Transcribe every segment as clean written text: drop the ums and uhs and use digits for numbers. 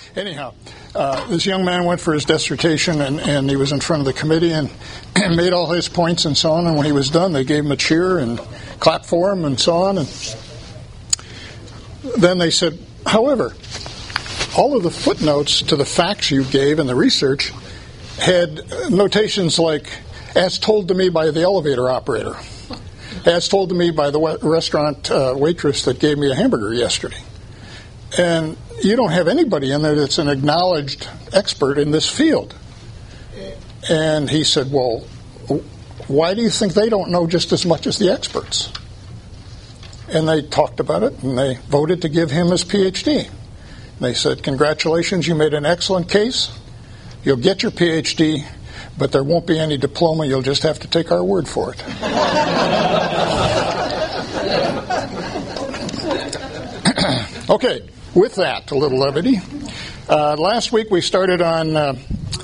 Anyhow, this young man went for his dissertation, and he was in front of the committee and made all his points and so on. And when he was done, they gave him a cheer and clapped for him and so on. And then they said, however, all of the footnotes to the facts you gave and the research had notations like, as told to me by the elevator operator, as told to me by the restaurant waitress that gave me a hamburger yesterday. And you don't have anybody in there that's an acknowledged expert in this field. And he said, well, why do you think they don't know just as much as the experts? And they talked about it, and they voted to give him his PhD. They said, congratulations, you made an excellent case. You'll get your PhD, but there won't be any diploma. You'll just have to take our word for it. Okay, with that, a little levity. Last week we started on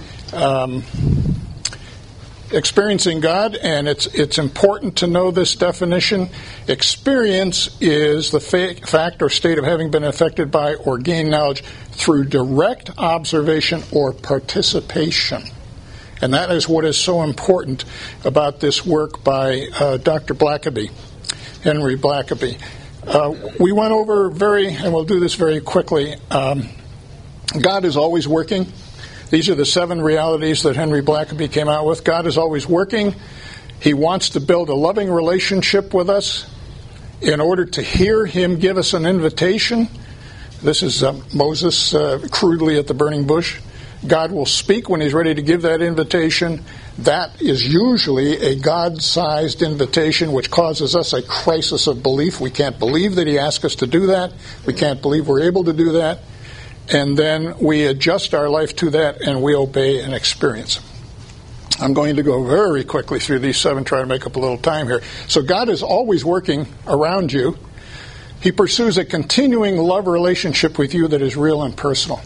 experiencing God, and it's important to know this definition. Experience is the fact or state of having been affected by or gained knowledge through direct observation or participation. And that is what is so important about this work by Dr. Blackaby, Henry Blackaby. We went over and we'll do this very quickly, God is always working. These are the 7 realities that Henry Blackaby came out with. God is always working. He wants to build a loving relationship with us in order to hear Him give us an invitation. This is Moses crudely at the burning bush. God will speak when He's ready to give that invitation. That is usually a God-sized invitation which causes us a crisis of belief. We can't believe that He asked us to do that. We can't believe we're able to do that. And then we adjust our life to that and we obey and experience. I'm going to go very quickly through these 7, try to make up a little time here. So God is always working around you. He pursues a continuing love relationship with you that is real and personal.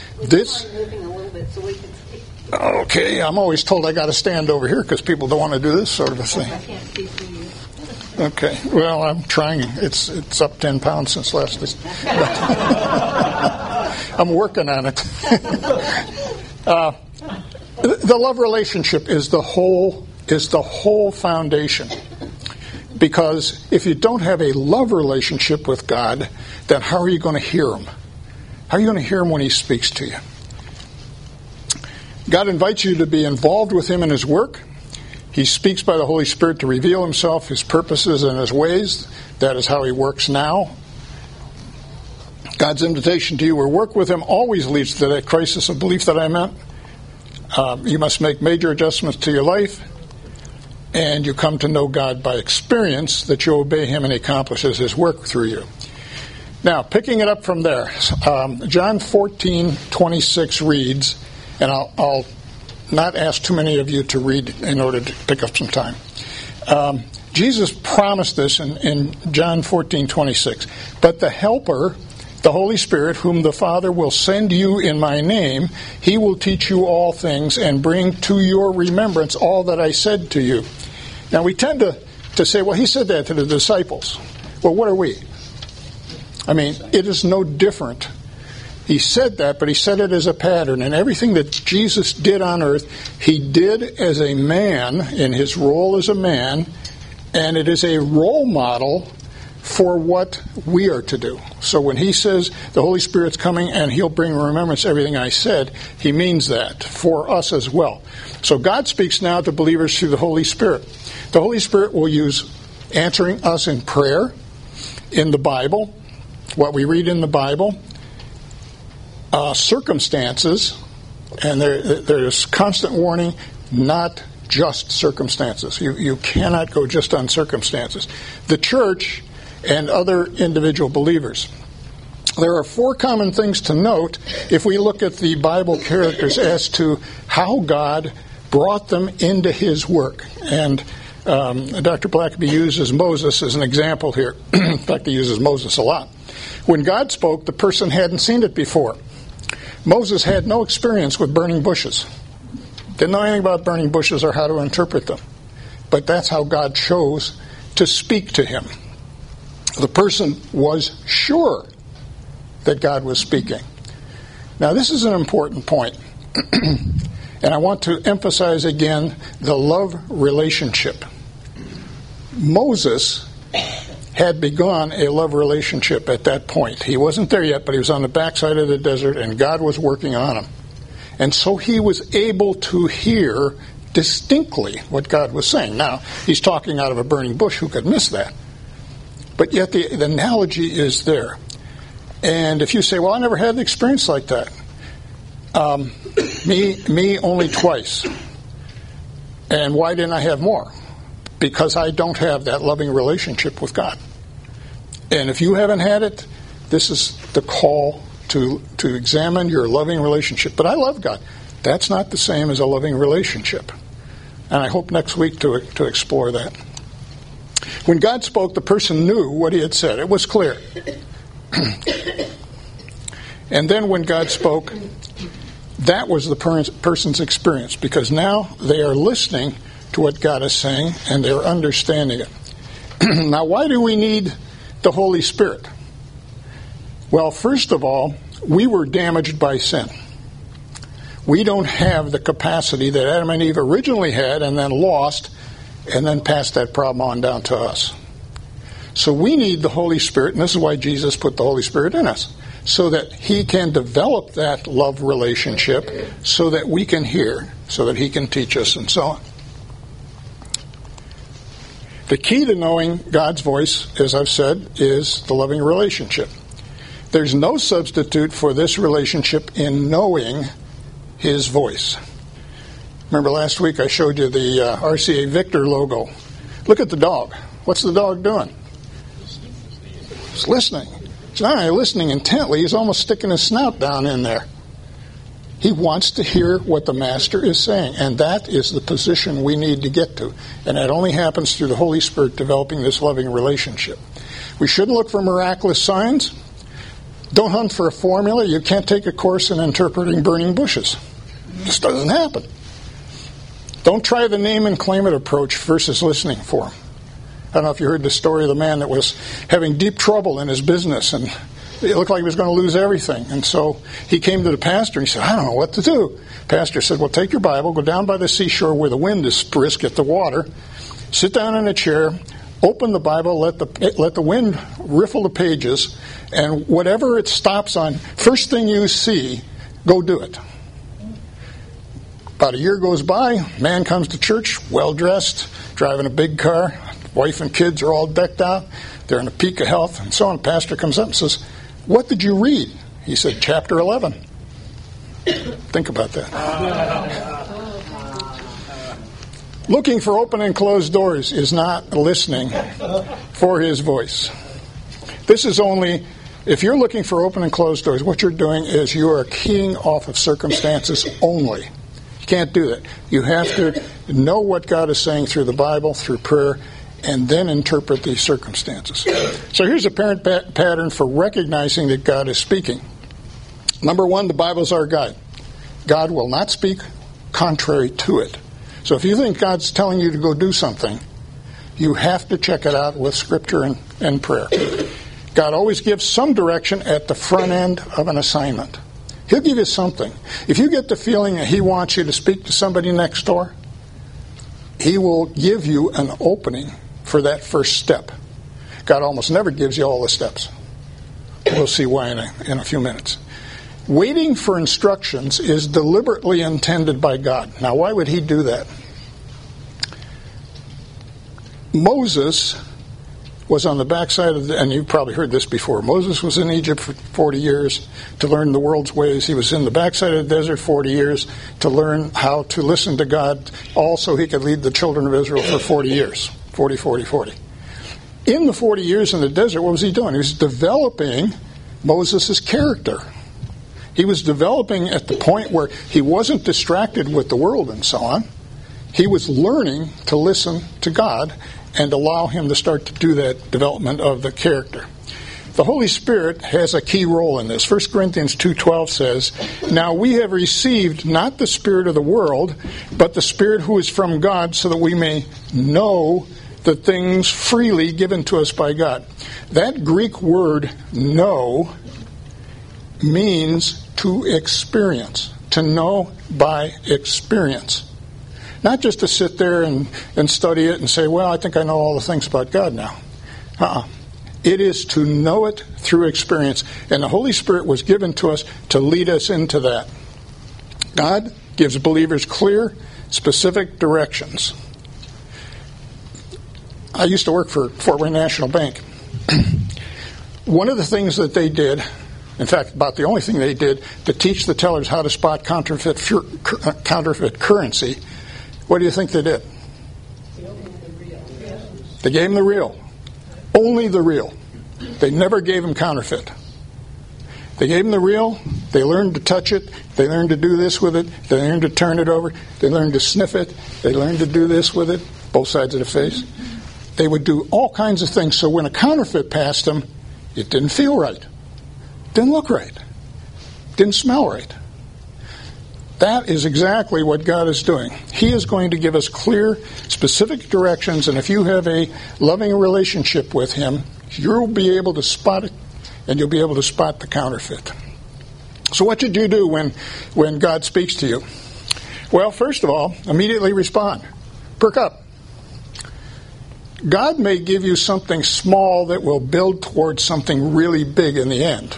Okay, I'm always told I got to stand over here because people don't want to do this sort of a thing. I can't see for you. Okay, well, I'm trying. It's up 10 pounds since last week. I'm working on it. The love relationship is the whole foundation. Because if you don't have a love relationship with God, then how are you going to hear Him? How are you going to hear Him when He speaks to you? God invites you to be involved with Him in His work. He speaks by the Holy Spirit to reveal Himself, His purposes, and His ways. That is how He works now. God's invitation to you to work with Him always leads to that crisis of belief that I meant. You must make major adjustments to your life, and you come to know God by experience, that you obey Him and He accomplishes His work through you. Now, picking it up from there, John 14:26 reads, and I'll not ask too many of you to read in order to pick up some time. Jesus promised this in John 14:26. But the Helper, the Holy Spirit, whom the Father will send you in my name, He will teach you all things and bring to your remembrance all that I said to you. Now we tend to say, well, He said that to the disciples. Well, what are we? I mean, it is no different. He said that, but He said it as a pattern. And everything that Jesus did on earth, He did as a man, in His role as a man, and it is a role model for what we are to do. So when He says the Holy Spirit's coming and He'll bring remembrance everything I said, He means that for us as well. So God speaks now to believers through the Holy Spirit. The Holy Spirit will use answering us in prayer, in the Bible, what we read in the Bible, circumstances, and there's constant warning, not just circumstances. You cannot go just on circumstances. The church and other individual believers. There are 4 common things to note if we look at the Bible characters as to how God brought them into His work. And Dr. Blackaby uses Moses as an example here. In fact, he uses Moses a lot. When God spoke, the person hadn't seen it before. Moses had no experience with burning bushes. Didn't know anything about burning bushes or how to interpret them. But that's how God chose to speak to him. The person was sure that God was speaking. Now, this is an important point. And I want to emphasize again the love relationship. Moses had begun a love relationship at that point. He wasn't there yet, but he was on the backside of the desert, and God was working on him. And so he was able to hear distinctly what God was saying. Now, he's talking out of a burning bush. Who could miss that? But yet the analogy is there. And if you say, well, I never had an experience like that. Me only twice. And why didn't I have more? Because I don't have that loving relationship with God. And if you haven't had it, this is the call to examine your loving relationship. But I love God. That's not the same as a loving relationship. And I hope next week to explore that. When God spoke, the person knew what he had said. It was clear. And then when God spoke, that was the person's experience, because now they are listening to what God is saying and they're understanding it. Now, why do we need the Holy Spirit? Well, first of all, we were damaged by sin. We don't have the capacity that Adam and Eve originally had and then lost and then passed that problem on down to us. So we need the Holy Spirit, and this is why Jesus put the Holy Spirit in us, so that he can develop that love relationship so that we can hear, so that he can teach us, and so on. The key to knowing God's voice, as I've said, is the loving relationship. There's no substitute for this relationship in knowing his voice. Remember last week I showed you the RCA Victor logo. Look at the dog. What's the dog doing? He's listening. He's not only listening intently, he's almost sticking his snout down in there. He wants to hear what the Master is saying, and that is the position we need to get to. And that only happens through the Holy Spirit developing this loving relationship. We shouldn't look for miraculous signs. Don't hunt for a formula. You can't take a course in interpreting burning bushes. It just doesn't happen. Don't try the name and claim it approach versus listening for him. I don't know if you heard the story of the man that was having deep trouble in his business, and it looked like he was going to lose everything. And so he came to the pastor and he said, I don't know what to do. Pastor said, well, take your Bible, go down by the seashore where the wind is brisk at the water, sit down in a chair, open the Bible, let the wind riffle the pages, and whatever it stops on, first thing you see, go do it. About a year goes by, man comes to church, well-dressed, driving a big car, wife and kids are all decked out, they're in a peak of health, and so on. Pastor comes up and says, what did you read? He said, chapter 11. Think about that. Looking for open and closed doors is not listening for his voice. This is only, if you're looking for open and closed doors, what you're doing is you are keying off of circumstances only. You can't do that. You have to know what God is saying through the Bible, through prayer, and then interpret these circumstances. So here's a apparent pattern for recognizing that God is speaking. Number one, the Bible is our guide. God will not speak contrary to it. So if you think God's telling you to go do something, you have to check it out with Scripture and prayer. God always gives some direction at the front end of an assignment. He'll give you something. If you get the feeling that he wants you to speak to somebody next door, he will give you an opening for that first step. God almost never gives you all the steps. We'll see why in a few minutes. Waiting for instructions is deliberately intended by God. Now, why would he do that? Moses was on the backside of and you've probably heard this before. Moses was in Egypt for 40 years to learn the world's ways. He was in the backside of the desert 40 years to learn how to listen to God. Also, he could lead the children of Israel for 40 years. 40. In the 40 years in the desert, what was he doing? He was developing Moses' character. He was developing at the point where he wasn't distracted with the world and so on. He was learning to listen to God and allow him to start to do that development of the character. The Holy Spirit has a key role in this. 1 Corinthians 2:12 says, now we have received not the spirit of the world, but the Spirit who is from God, so that we may know the things freely given to us by God. That Greek word, know, means to experience, to know by experience. Not just to sit there and study it and say, well, I think I know all the things about God now. It is to know it through experience. And the Holy Spirit was given to us to lead us into that. God gives believers clear, specific directions. I used to work for Fort Wayne National Bank. One of the things that they did, in fact, about the only thing they did to teach the tellers how to spot counterfeit currency, what do you think they did? They gave them the real. Only the real. They never gave them counterfeit. They gave them the real. They learned to touch it. They learned to do this with it. They learned to turn it over. They learned to sniff it. They learned to do this with it, both sides of the face. They would do all kinds of things. So when a counterfeit passed them, it didn't feel right. Didn't look right. Didn't smell right. That is exactly what God is doing. He is going to give us clear, specific directions, and if you have a loving relationship with Him, you'll be able to spot it, and you'll be able to spot the counterfeit. So what should you do when God speaks to you? Well, first of all, immediately respond. Perk up. God may give you something small that will build towards something really big in the end.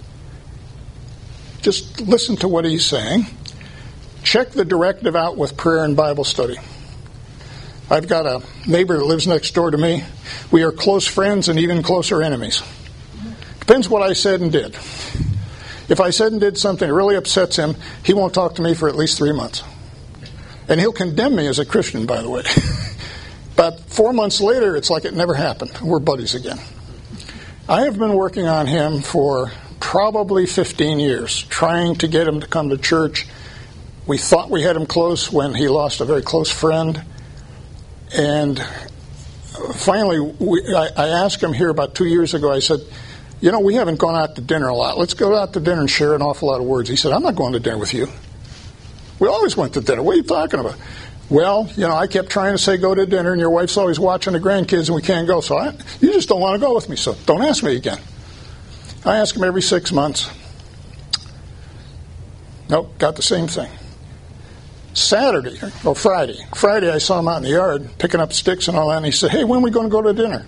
Just listen to what He's saying. Check the directive out with prayer and Bible study. I've got a neighbor that lives next door to me. We are close friends and even closer enemies. Depends what I said and did. If I said and did something that really upsets him, he won't talk to me for at least 3 months. And he'll condemn me as a Christian, by the way. But 4 months later, it's like it never happened. We're buddies again. I have been working on him for probably 15 years, trying to get him to come to church. We thought we had him close when he lost a very close friend. And finally, I asked him here about 2 years ago, I said, you know, we haven't gone out to dinner a lot. Let's go out to dinner and share an awful lot of words. He said, I'm not going to dinner with you. We always went to dinner. What are you talking about? Well, you know, I kept trying to say go to dinner, and your wife's always watching the grandkids, and we can't go. So you just don't want to go with me, so don't ask me again. I ask him every 6 months. Nope, got the same thing. Saturday, or Friday I saw him out in the yard picking up sticks and all that, and he said, hey, when are we going to go to dinner?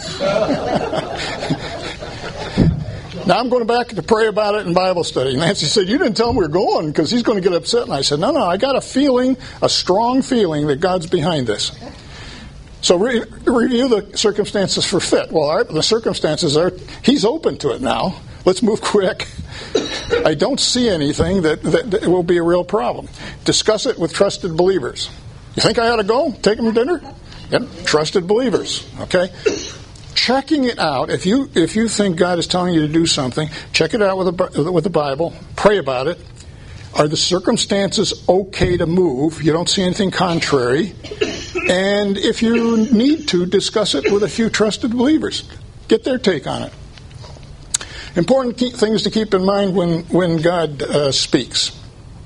Now I'm going back to pray about it in Bible study. Nancy said, you didn't tell him we were going because he's going to get upset. And I said, no, I got a feeling, a strong feeling that God's behind this. So review the circumstances for fit. Well, the circumstances are, he's open to it now. Let's move quick. I don't see anything that will be a real problem. Discuss it with trusted believers. You think I ought to go? Take them to dinner? Yep, trusted believers. Okay? Checking it out, if you think God is telling you to do something, check it out with the Bible, pray about it. Are the circumstances okay to move? You don't see anything contrary. And if you need to, discuss it with a few trusted believers. Get their take on it. Important things to keep in mind when God speaks.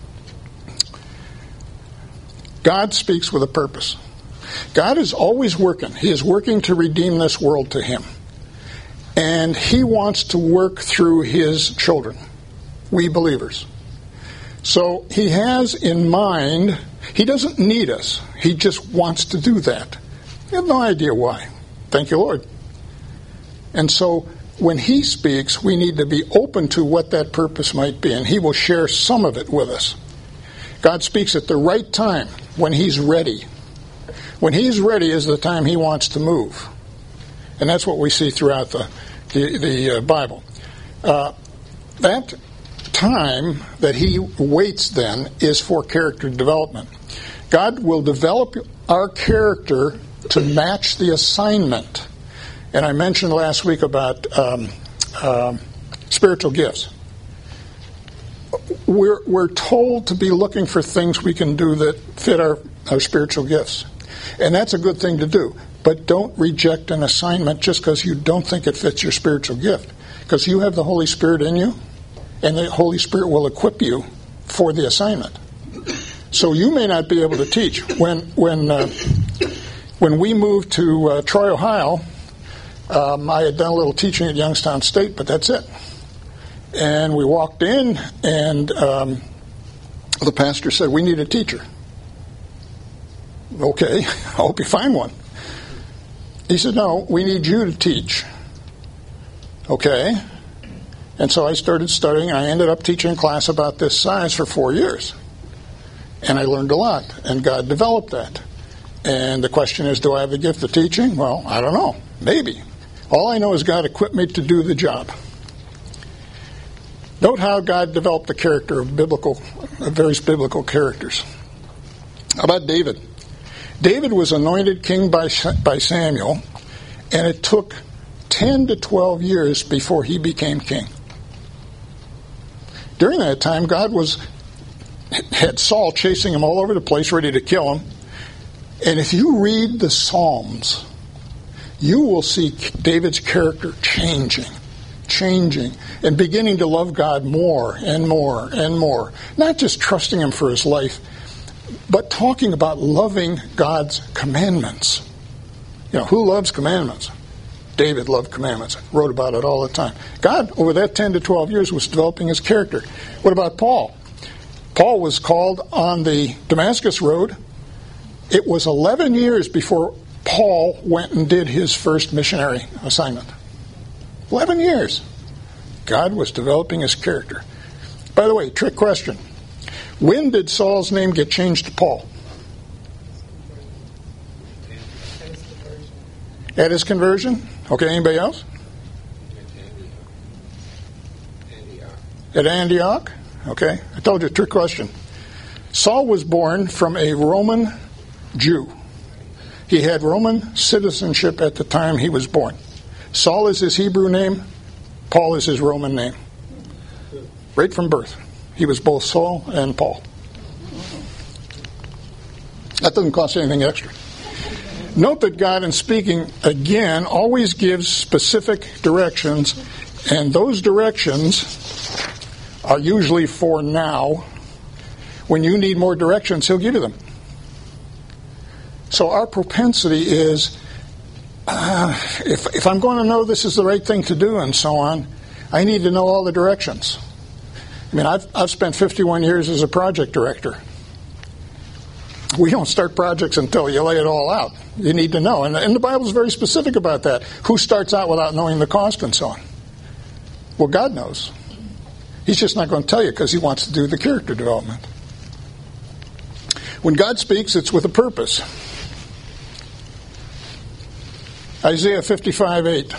God speaks with a purpose. God is always working. He is working to redeem this world to Him. And He wants to work through His children, we believers. So He has in mind, He doesn't need us. He just wants to do that. We have no idea why. Thank you, Lord. And so when He speaks, we need to be open to what that purpose might be, and He will share some of it with us. God speaks at the right time, when He's ready. When He's ready is the time He wants to move. And that's what we see throughout the Bible. That time that He waits then is for character development. God will develop our character to match the assignment. And I mentioned last week about spiritual gifts. We're told to be looking for things we can do that fit our spiritual gifts. And that's a good thing to do. But don't reject an assignment just because you don't think it fits your spiritual gift. Because you have the Holy Spirit in you, and the Holy Spirit will equip you for the assignment. So you may not be able to teach. When we moved to Troy, Ohio, I had done a little teaching at Youngstown State, but that's it. And we walked in, and the pastor said, "We need a teacher." Okay, I hope you find one. He said, "No, we need you to teach." Okay. And so I started studying. I ended up teaching a class about this size for 4 years. And I learned a lot, and God developed that. And the question is, do I have the gift of teaching? Well, I don't know. Maybe. All I know is God equipped me to do the job. Note how God developed the character of various biblical characters. How about David? David was anointed king by Samuel, and it took 10 to 12 years before he became king. During that time, God had Saul chasing him all over the place, ready to kill him. And if you read the Psalms, you will see David's character changing, and beginning to love God more and more and more. Not just trusting him for his life, but talking about loving God's commandments. You know, who loves commandments? David loved commandments. Wrote about it all the time. God, over that 10 to 12 years, was developing his character. What about Paul? Paul was called on the Damascus Road. It was 11 years before Paul went and did his first missionary assignment. 11 years. God was developing his character. By the way, trick question. When did Saul's name get changed to Paul? At his conversion? Okay, anybody else? At Antioch? Okay, I told you, trick question. Saul was born from a Roman Jew. He had Roman citizenship at the time he was born. Saul is his Hebrew name. Paul is his Roman name. Right from birth. He was both Saul and Paul. That doesn't cost anything extra. Note that God, in speaking again, always gives specific directions, and those directions are usually for now. When you need more directions, he'll give you them. So our propensity is, if I'm going to know this is the right thing to do and so on, I need to know all the directions. I mean, I've spent 51 years as a project director. We don't start projects until you lay it all out. You need to know. And the Bible is very specific about that. Who starts out without knowing the cost and so on? Well, God knows. He's just not going to tell you because he wants to do the character development. When God speaks, it's with a purpose. Isaiah 55:8.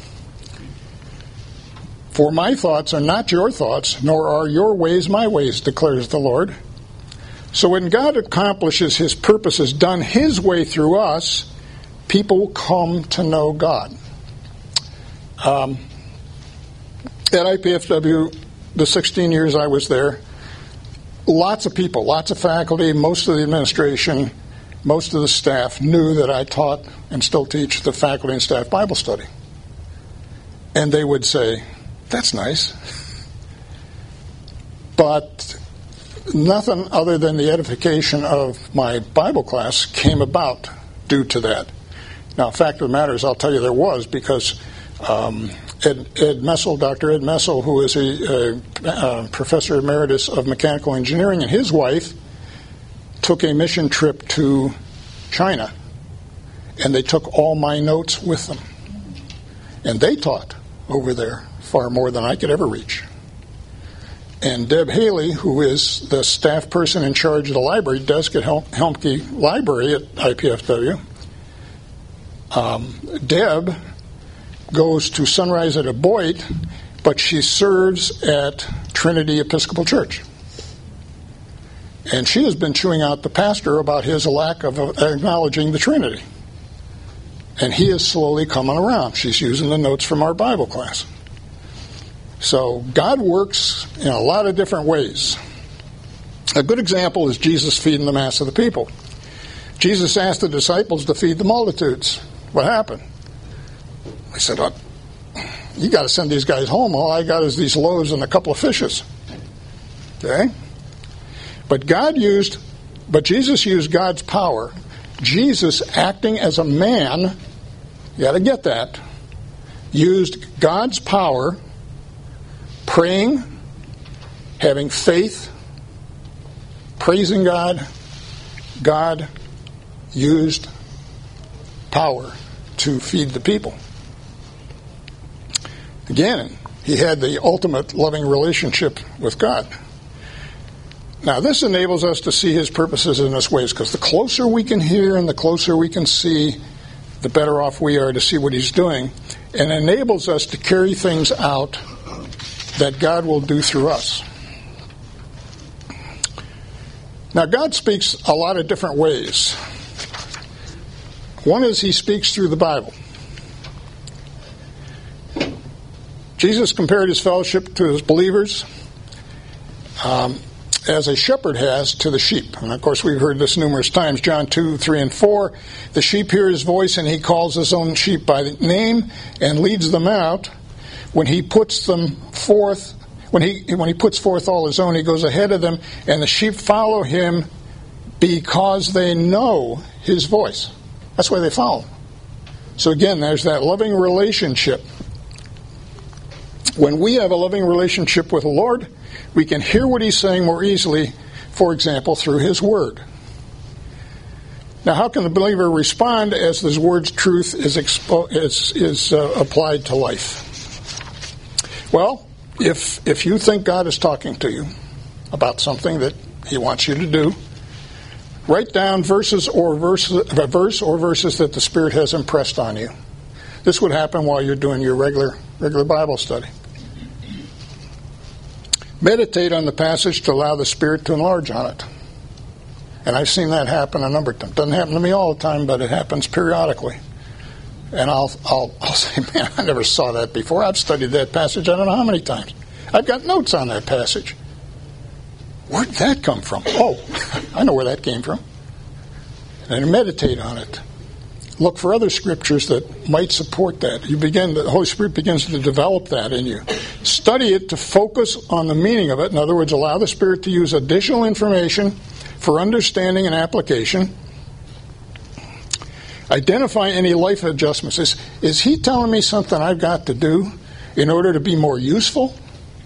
For my thoughts are not your thoughts, nor are your ways my ways, declares the Lord. So when God accomplishes his purposes done his way through us, people come to know God. At IPFW, the 16 years I was there, lots of people, lots of faculty, most of the administration, most of the staff knew that I taught and still teach the faculty and staff Bible study. And they would say, "That's nice." But nothing other than the edification of my Bible class came about due to that. Now, fact of the matter is, I'll tell you there was, because Ed Messel, Dr. Ed Messel, who is a professor emeritus of mechanical engineering, and his wife took a mission trip to China, and they took all my notes with them. And they taught over there far more than I could ever reach. And Deb Haley, who is the staff person in charge of the library desk at Helmke Library at IPFW, Deb goes to Sunrise at Aboit, but she serves at Trinity Episcopal Church. And she has been chewing out the pastor about his lack of acknowledging the Trinity. And he is slowly coming around. She's using the notes from our Bible class. So God works in a lot of different ways. A good example is Jesus feeding the mass of the people. Jesus asked the disciples to feed the multitudes. What happened? They said, "Oh, you got to send these guys home. All I got is these loaves and a couple of fishes." Okay? But Jesus used God's power. Jesus, acting as a man, you got to get that, used God's power praying, having faith, praising God, God used power to feed the people. Again, he had the ultimate loving relationship with God. Now, this enables us to see his purposes in his ways, because the closer we can hear and the closer we can see, the better off we are to see what he's doing, and enables us to carry things out that God will do through us. Now, God speaks a lot of different ways. One is he speaks through the Bible. Jesus compared his fellowship to his believers as a shepherd has to the sheep. And of course, we've heard this numerous times. John 2, 3, and 4. The sheep hear his voice, and he calls his own sheep by name and leads them out. When he puts them forth, when he puts forth all his own, he goes ahead of them, and the sheep follow him because they know his voice. That's why they follow him. So again, there's that loving relationship. When we have a loving relationship with the Lord, we can hear what he's saying more easily, for example, through his word. Now, how can the believer respond as his word's truth is applied to life? Well, if you think God is talking to you about something that he wants you to do, write down a verse or verses that the Spirit has impressed on you. This would happen while you're doing your regular Bible study. Meditate on the passage to allow the Spirit to enlarge on it. And I've seen that happen a number of times. It doesn't happen to me all the time, but it happens periodically. And I'll say, man, I never saw that before. I've studied that passage I don't know how many times. I've got notes on that passage. Where did that come from? Oh, I know where that came from. And meditate on it. Look for other scriptures that might support that. The Holy Spirit begins to develop that in you. Study it to focus on the meaning of it. In other words, allow the Spirit to use additional information for understanding and application. Identify any life adjustments. Is he telling me something I've got to do in order to be more useful?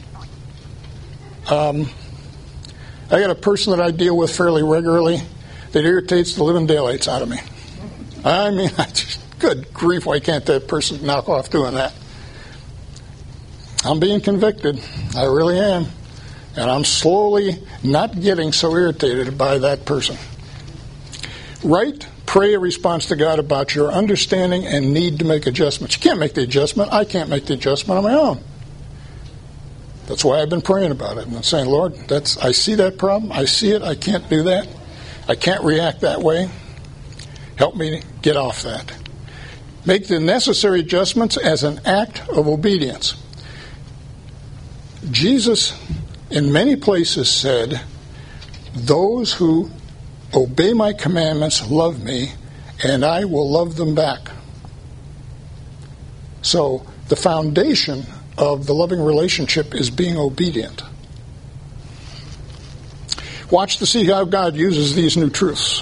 I got a person that I deal with fairly regularly that irritates the living daylights out of me. I mean, good grief, why can't that person knock off doing that? I'm being convicted. I really am. And I'm slowly not getting so irritated by that person. Pray a response to God about your understanding and need to make adjustments. You can't make the adjustment. I can't make the adjustment on my own. That's why I've been praying about it and saying, Lord, I see that problem. I see it. I can't do that. I can't react that way. Help me get off that. Make the necessary adjustments as an act of obedience. Jesus, in many places, said, those who obey my commandments love me, and I will love them back. So the foundation of the loving relationship is being obedient. Watch to see how God uses these new truths.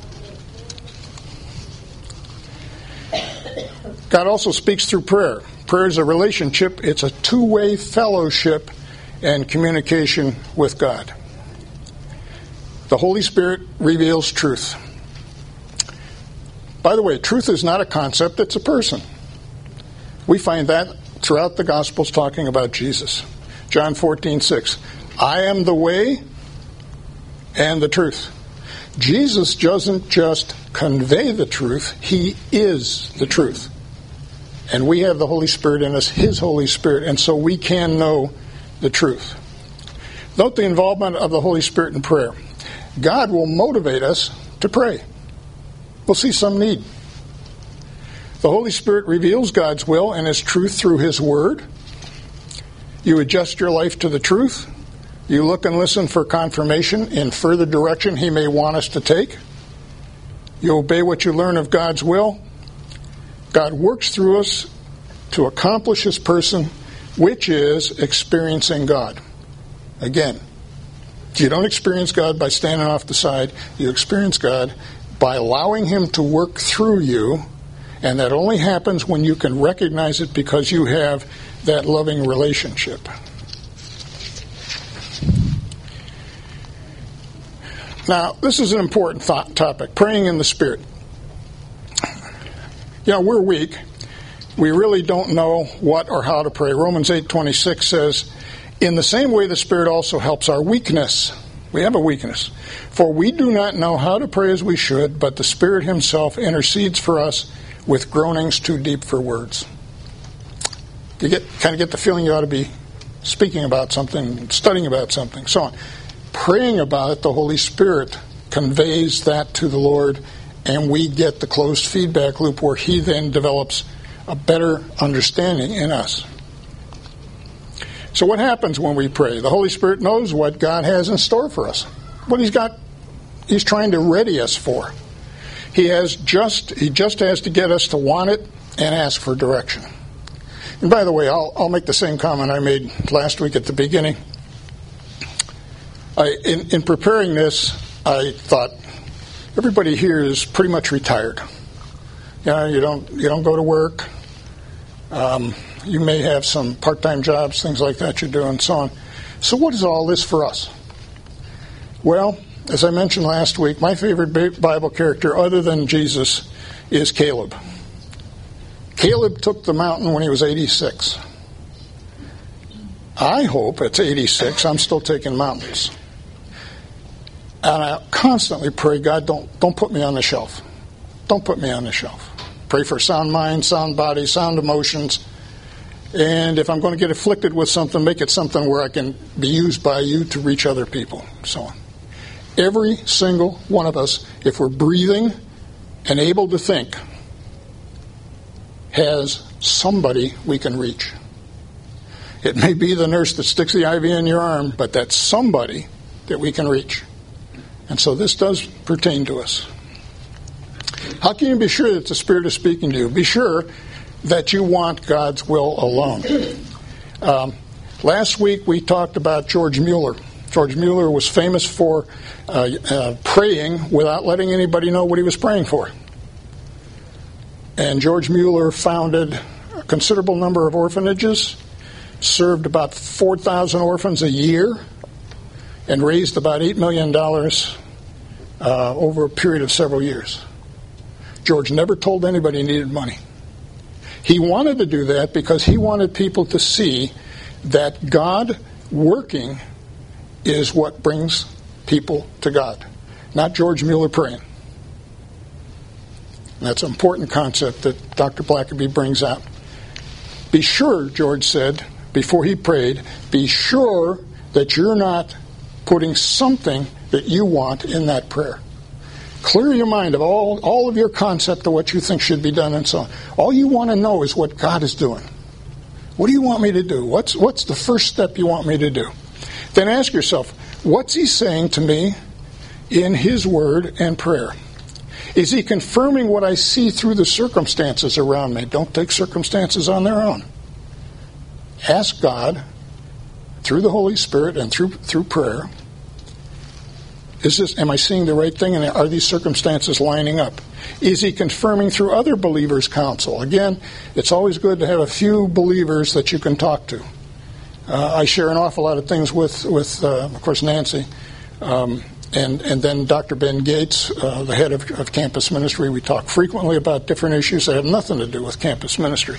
God also speaks through prayer. Prayer is a relationship. It's a two-way fellowship and communication with God. The Holy Spirit reveals truth. By the way, truth is not a concept, it's a person. We find that throughout the Gospels talking about Jesus. John 14:6. I am the way and the truth. Jesus doesn't just convey the truth, he is the truth. And we have the Holy Spirit in us, his Holy Spirit, and so we can know the truth. Note the involvement of the Holy Spirit in prayer. God will motivate us to pray. We'll see some need. The Holy Spirit reveals God's will and his truth through his word. You adjust your life to the truth. You look and listen for confirmation in further direction he may want us to take. You obey what you learn of God's will. God works through us to accomplish his person, which is experiencing God. Again, you don't experience God by standing off the side. You experience God by allowing him to work through you, and that only happens when you can recognize it because you have that loving relationship. Now, this is an important topic, praying in the Spirit. We're weak. We really don't know what or how to pray. Romans 8:26 says, "In the same way the Spirit also helps our weakness." We have a weakness. "For we do not know how to pray as we should, but the Spirit Himself intercedes for us with groanings too deep for words." You get the feeling you ought to be speaking about something, studying about something, so on. Praying about it, the Holy Spirit conveys that to the Lord, and we get the closed feedback loop where He then develops a better understanding in us. So what happens when we pray? The Holy Spirit knows what God has in store for us, what He's trying to ready us for. He just has to get us to want it and ask for direction. And by the way, I'll make the same comment I made last week at the beginning. In preparing this, I thought everybody here is pretty much retired. You don't go to work. You may have some part-time jobs, things like that you do, and so on. So what is all this for us? Well, as I mentioned last week, my favorite Bible character other than Jesus is Caleb. Caleb took the mountain when he was 86. I hope at 86 I'm still taking mountains. And I constantly pray, God, don't put me on the shelf. Don't put me on the shelf. Pray for sound mind, sound body, sound emotions. And if I'm going to get afflicted with something, make it something where I can be used by you to reach other people, so on. Every single one of us, if we're breathing and able to think, has somebody we can reach. It may be the nurse that sticks the IV in your arm, but that's somebody that we can reach. And so this does pertain to us. How can you be sure that the Spirit is speaking to you? Be sure that you want God's will alone. Last week we talked about George Mueller. George Mueller was famous for praying without letting anybody know what he was praying for. And George Mueller founded a considerable number of orphanages, served about 4,000 orphans a year, and raised about $8 million over a period of several years. George never told anybody he needed money. He wanted to do that because he wanted people to see that God working is what brings people to God, not George Mueller praying. And that's an important concept that Dr. Blackaby brings out. Be sure, George said, before he prayed, be sure that you're not putting something that you want in that prayer. Clear your mind of all of your concept of what you think should be done and so on. All you want to know is what God is doing. What do you want me to do? What's the first step you want me to do? Then ask yourself, what's He saying to me in His Word and prayer? Is He confirming what I see through the circumstances around me? Don't take circumstances on their own. Ask God through the Holy Spirit and through prayer, am I seeing the right thing, and are these circumstances lining up? Is He confirming through other believers' counsel? Again, it's always good to have a few believers that you can talk to. I share an awful lot of things with of course, Nancy, and then Dr. Ben Gates, the head of campus ministry. We talk frequently about different issues that have nothing to do with campus ministry.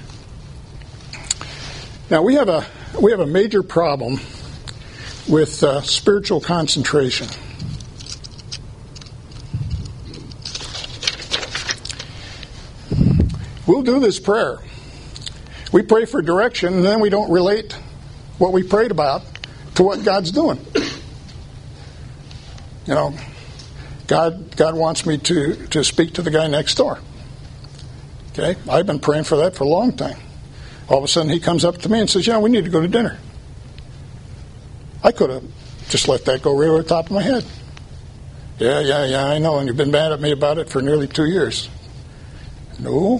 Now, we have a major problem with spiritual concentration. We'll do this prayer. We pray for direction, and then we don't relate what we prayed about to what God's doing. God wants me to speak to the guy next door. Okay? I've been praying for that for a long time. All of a sudden he comes up to me and says, we need to go to dinner. I could have just let that go right over the top of my head. Yeah, I know, and you've been mad at me about it for nearly 2 years. No.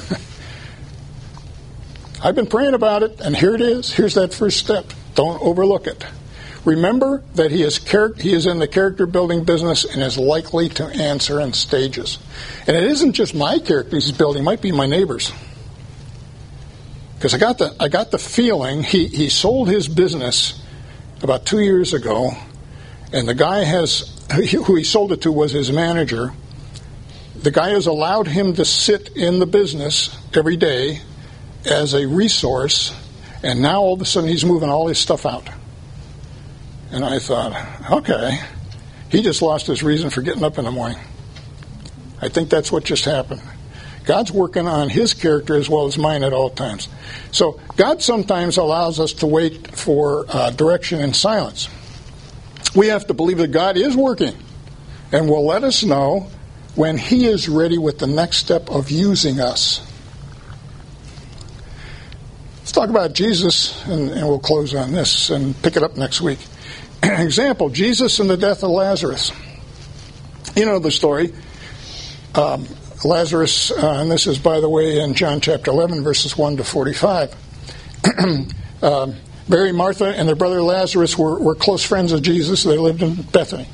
I've been praying about it, and here it is. Here's that first step. Don't overlook it. Remember that he is in the character-building business and is likely to answer in stages. And it isn't just my character he's building. It might be my neighbor's. Because I got the feeling he sold his business about 2 years ago, And the guy who he sold it to was his manager. The guy has allowed him to sit in the business every day as a resource, and now all of a sudden he's moving all his stuff out. And I thought, okay, he just lost his reason for getting up in the morning. I think that's what just happened. God's working on his character as well as mine at all times. So God sometimes allows us to wait for direction in silence. We have to believe that God is working and will let us know when he is ready with the next step of using us. Let's talk about Jesus, and we'll close on this and pick it up next week. Example, Jesus and the death of Lazarus. You know the story. Lazarus, and this is, by the way, in John chapter 11, verses 1 to 45. Mary, Martha, and their brother Lazarus were close friends of Jesus. They lived in Bethany.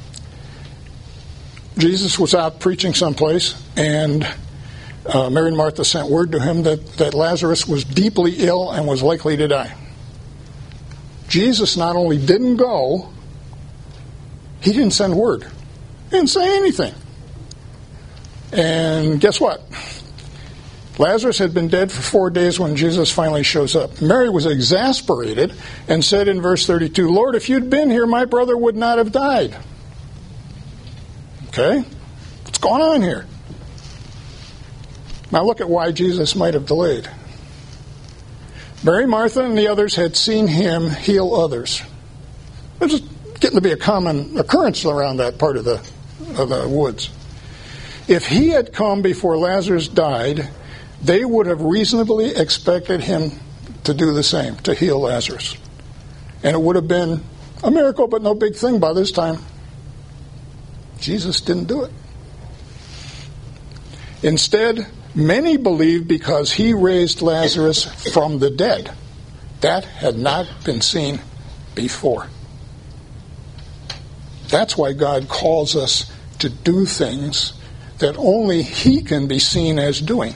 Jesus was out preaching someplace, and Mary and Martha sent word to him that Lazarus was deeply ill and was likely to die. Jesus not only didn't go, he didn't send word. He didn't say anything. And guess what? Lazarus had been dead for 4 days when Jesus finally shows up. Mary was exasperated and said in verse 32, "Lord, if you'd been here, my brother would not have died." Okay? What's going on here? Now look at why Jesus might have delayed. Mary, Martha, and the others had seen him heal others. It was getting to be a common occurrence around that part of the woods. If he had come before Lazarus died, they would have reasonably expected him to do the same, to heal Lazarus. And it would have been a miracle, but no big thing by this time. Jesus didn't do it. Instead, many believed because he raised Lazarus from the dead. That had not been seen before. That's why God calls us to do things that only he can be seen as doing.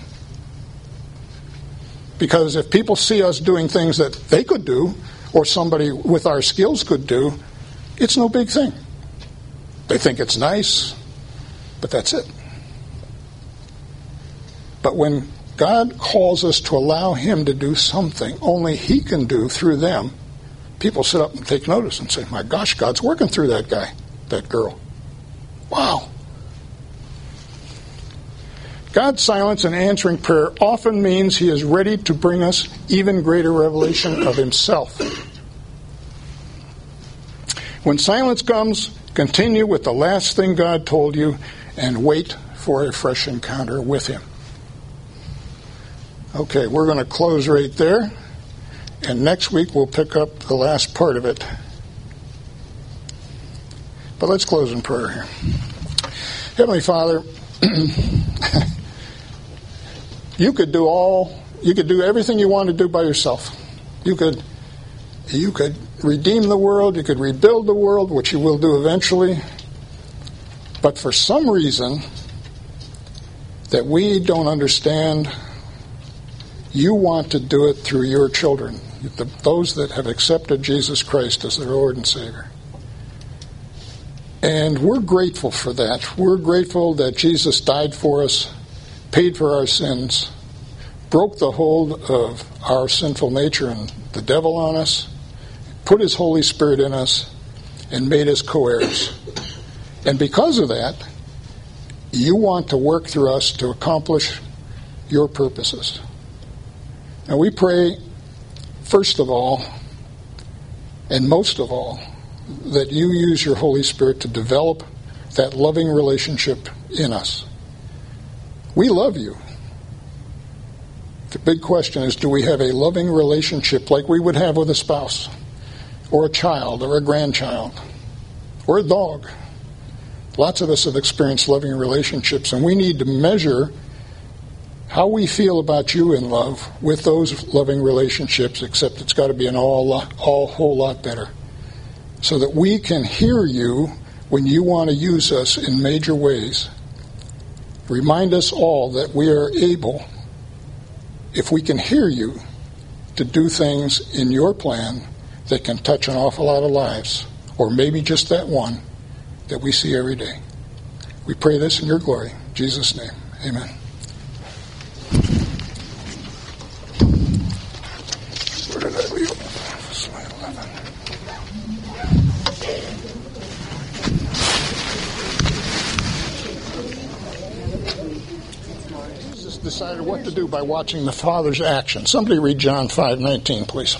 Because if people see us doing things that they could do, or somebody with our skills could do, it's no big thing. They think it's nice, but that's it. But when God calls us to allow him to do something only he can do through them, people sit up and take notice and say, my gosh, God's working through that guy, that girl. Wow. God's silence in answering prayer often means he is ready to bring us even greater revelation of himself. When silence comes, continue with the last thing God told you and wait for a fresh encounter with him. Okay, we're going to close right there, and next week we'll pick up the last part of it. But let's close in prayer here. Heavenly Father, you could do everything you want to do by yourself. You could redeem the world, you could rebuild the world, which you will do eventually. But for some reason that we don't understand, you want to do it through your children, those that have accepted Jesus Christ as their Lord and Savior. And we're grateful for that. We're grateful that Jesus died for us, paid for our sins, broke the hold of our sinful nature and the devil on us, put his Holy Spirit in us, and made us co-heirs. And because of that, you want to work through us to accomplish your purposes. And we pray, first of all, and most of all, that you use your Holy Spirit to develop that loving relationship in us. We love you. The big question is, do we have a loving relationship like we would have with a spouse, or a child, or a grandchild, or a dog? Lots of us have experienced loving relationships, and we need to measure how we feel about you in love with those loving relationships, except it's got to be an whole lot better, so that we can hear you when you want to use us in major ways. Remind us all that we are able, if we can hear you, to do things in your plan that can touch an awful lot of lives or maybe just that one that we see every day. We pray this in your glory. In Jesus' name, amen. Where did I leave it? Slide 11. Jesus decided what to do by watching the Father's action. Somebody read John 5:19, please.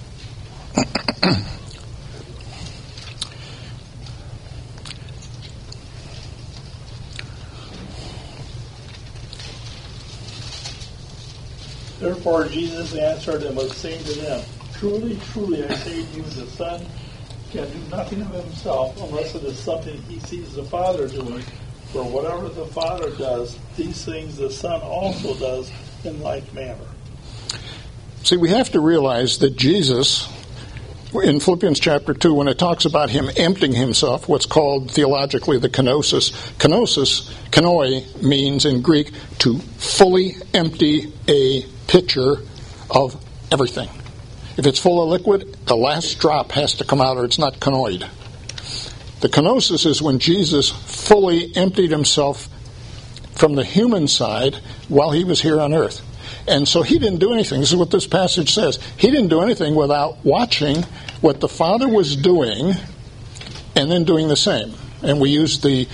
Therefore Jesus answered and was saying to them, Truly, truly, I say to you, the Son can do nothing of himself unless it is something he sees the Father doing. For whatever the Father does, these things the Son also does in like manner. See, we have to realize that Jesus, in Philippians chapter 2, when it talks about him emptying himself, what's called theologically the kenosis, kenoi, means in Greek to fully empty a pitcher of everything. If it's full of liquid, the last drop has to come out or it's not kenoid. The kenosis is when Jesus fully emptied himself from the human side while he was here on earth. And so he didn't do anything. This is what this passage says. He didn't do anything without watching what the Father was doing and then doing the same. And we use the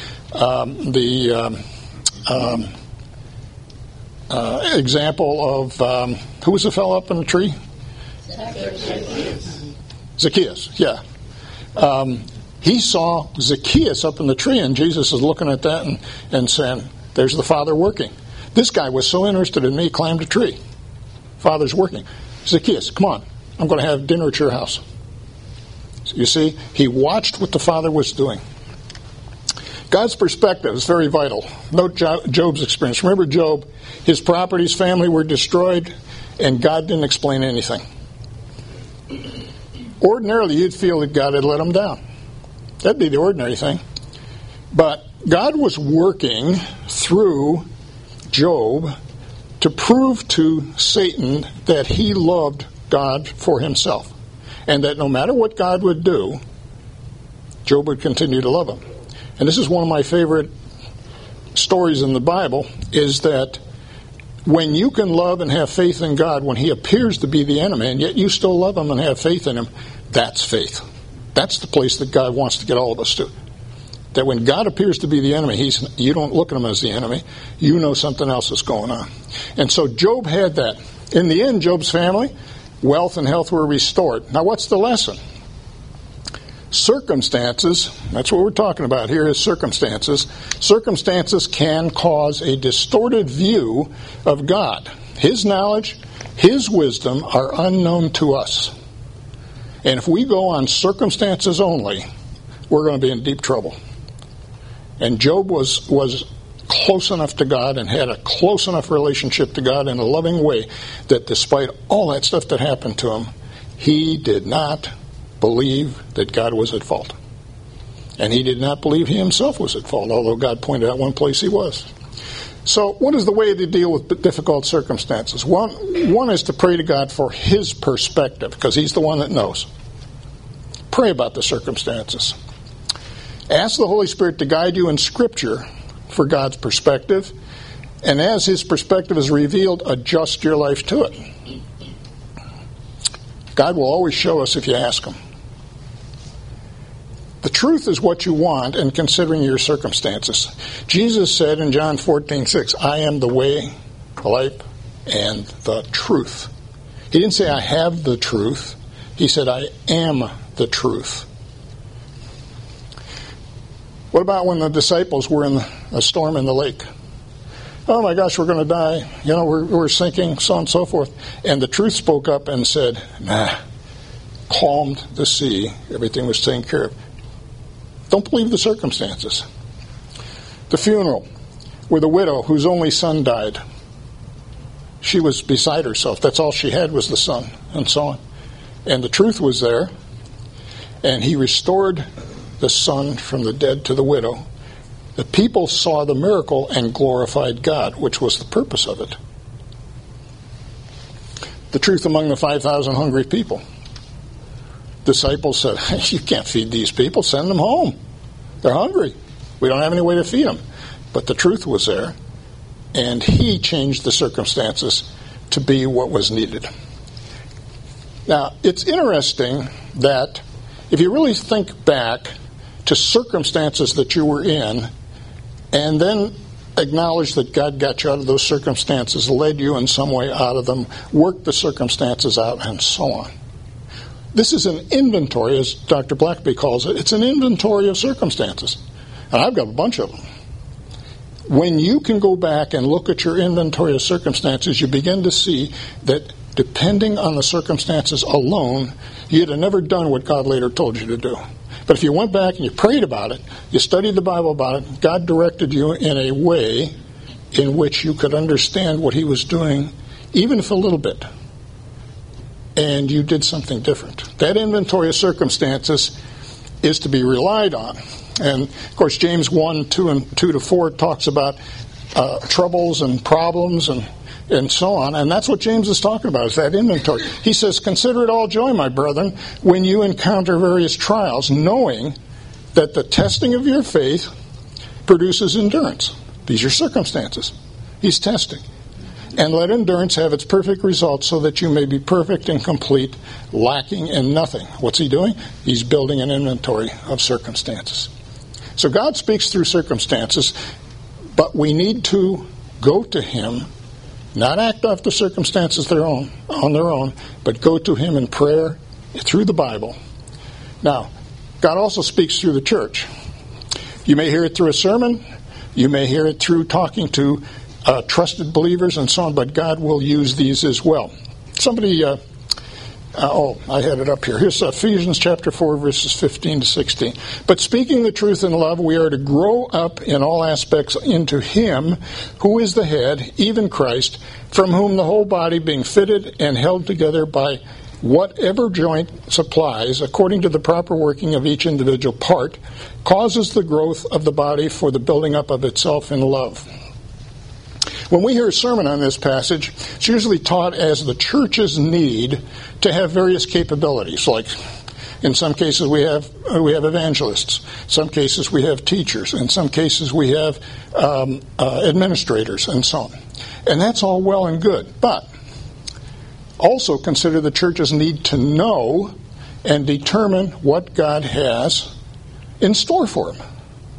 example of who was the fellow up in the tree? Zacchaeus, yeah. He saw Zacchaeus up in the tree, and Jesus is looking at that and saying, there's the Father working. This guy was so interested in me, he climbed a tree. Father's working. Zacchaeus, come on. I'm going to have dinner at your house. You see, he watched what the Father was doing. God's perspective is very vital. Note Job's experience. Remember Job, his property, his family were destroyed, and God didn't explain anything. Ordinarily, you'd feel that God had let him down. That'd be the ordinary thing. But God was working through Job to prove to Satan that he loved God for himself, and that no matter what God would do, Job would continue to love him. And this is one of my favorite stories in the Bible, is that when you can love and have faith in God when he appears to be the enemy, and yet you still love him and have faith in him, that's faith. That's the place that God wants to get all of us to. That when God appears to be the enemy, you don't look at him as the enemy. You know something else is going on. And so Job had that. In the end, Job's family, wealth and health were restored. Now what's the lesson? Circumstances, that's what we're talking about here, is circumstances. Circumstances can cause a distorted view of God. His knowledge, his wisdom are unknown to us. And if we go on circumstances only, we're going to be in deep trouble. And Job was close enough to God and had a close enough relationship to God in a loving way that despite all that stuff that happened to him, he did not believe that God was at fault. And he did not believe he himself was at fault, although God pointed out one place he was. So what is the way to deal with difficult circumstances? One is to pray to God for his perspective, because he's the one that knows. Pray about the circumstances. Ask the Holy Spirit to guide you in Scripture for God's perspective, and as his perspective is revealed, adjust your life to it. God will always show us if you ask him. The truth is what you want, and considering your circumstances. Jesus said in John 14:6, I am the way, the life, and the truth. He didn't say I have the truth. He said I am the truth. What about when the disciples were in a storm in the lake? Oh my gosh, we're going to die. You know, we're sinking, so on and so forth. And the truth spoke up and said, calmed the sea. Everything was taken care of. Don't believe the circumstances. The funeral with a widow whose only son died. She was beside herself. That's all she had was the son, and so on. And the truth was there. And he restored the son from the dead to the widow. The people saw the miracle and glorified God, which was the purpose of it. The truth among the 5,000 hungry people. disciples said, you can't feed these people, send them home. They're hungry. We don't have any way to feed them. But the truth was there, and he changed the circumstances to be what was needed. Now, it's interesting that if you really think back to circumstances that you were in, and then acknowledge that God got you out of those circumstances, led you in some way out of them, worked the circumstances out, and so on. This is an inventory, as Dr. Blackaby calls it. It's an inventory of circumstances. And I've got a bunch of them. When you can go back and look at your inventory of circumstances, you begin to see that depending on the circumstances alone, you'd have never done what God later told you to do. But if you went back and you prayed about it, you studied the Bible about it, God directed you in a way in which you could understand what he was doing, even if a little bit, and you did something different. That inventory of circumstances is to be relied on. And, of course, James 1, 2, and 2-4 talks about troubles and problems and so on. And that's what James is talking about, is that inventory. He says, consider it all joy, my brethren, when you encounter various trials, knowing that the testing of your faith produces endurance. These are circumstances. He's testing. And let endurance have its perfect result, so that you may be perfect and complete, lacking in nothing. What's he doing? He's building an inventory of circumstances. So God speaks through circumstances, but we need to go to him, not act off the circumstances on their own, but go to him in prayer through the Bible. Now, God also speaks through the church. You may hear it through a sermon. You may hear it through talking to trusted believers and so on, but God will use these as well. Somebody, I had it up here. Here's Ephesians chapter 4, verses 15 to 16. But speaking the truth in love, we are to grow up in all aspects into him who is the head, even Christ, from whom the whole body, being fitted and held together by whatever joint supplies, according to the proper working of each individual part, causes the growth of the body for the building up of itself in love. When we hear a sermon on this passage, it's usually taught as the church's need to have various capabilities. Like, in some cases we have evangelists. In some cases we have teachers. In some cases we have administrators and so on. And that's all well and good. But also consider the church's need to know and determine what God has in store for them.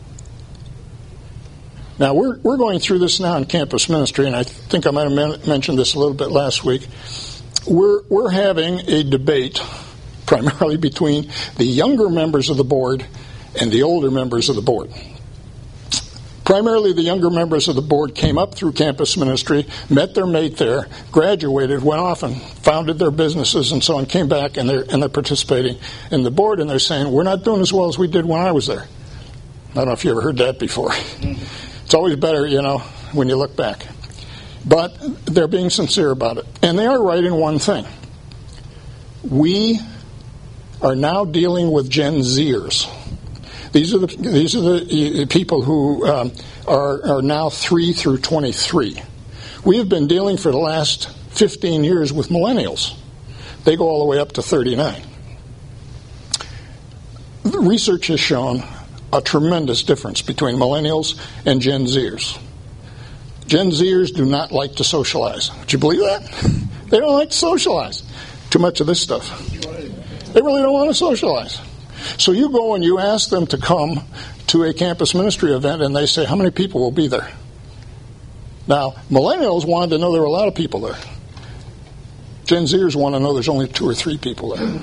Now, we're going through this now in campus ministry, and I think I might have mentioned this a little bit last week. We're having a debate primarily between the younger members of the board and the older members of the board. Primarily the younger members of the board came up through campus ministry, met their mate there, graduated, went off and founded their businesses and so on, came back and they're participating in the board, and they're saying, we're not doing as well as we did when I was there. I don't know if you ever heard that before. It's always better, when you look back. But they're being sincere about it. And they are right in one thing. We are now dealing with Gen Zers. These are the people who are now 3 through 23. We have been dealing for the last 15 years with millennials. They go all the way up to 39. The research has shown a tremendous difference between millennials and Gen Zers. Gen Zers do not like to socialize. Would you believe that? They don't like to socialize. Too much of this stuff. They really don't want to socialize. So you go and you ask them to come to a campus ministry event, and they say, how many people will be there? Now, millennials wanted to know there were a lot of people there. Gen Zers want to know there's only 2 or 3 people there.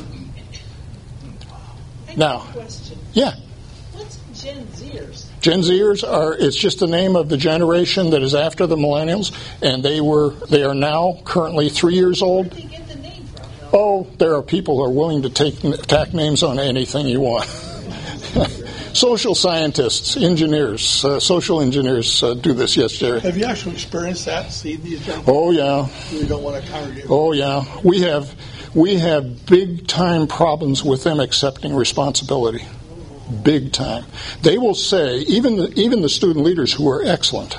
Now, yeah. Gen Zers. Gen Zers it's just the name of the generation that is after the millennials, and they are now currently 3 years old. Where did they get the name from, though? Oh, there are people who are willing to tack names on anything you want. Social scientists, engineers, social engineers do this. Yes, Jerry. Have you actually experienced that? Seen these things? Oh yeah. You don't want to congregate. Oh yeah. We have big time problems with them accepting responsibility. Big time. They will say, even the student leaders who are excellent,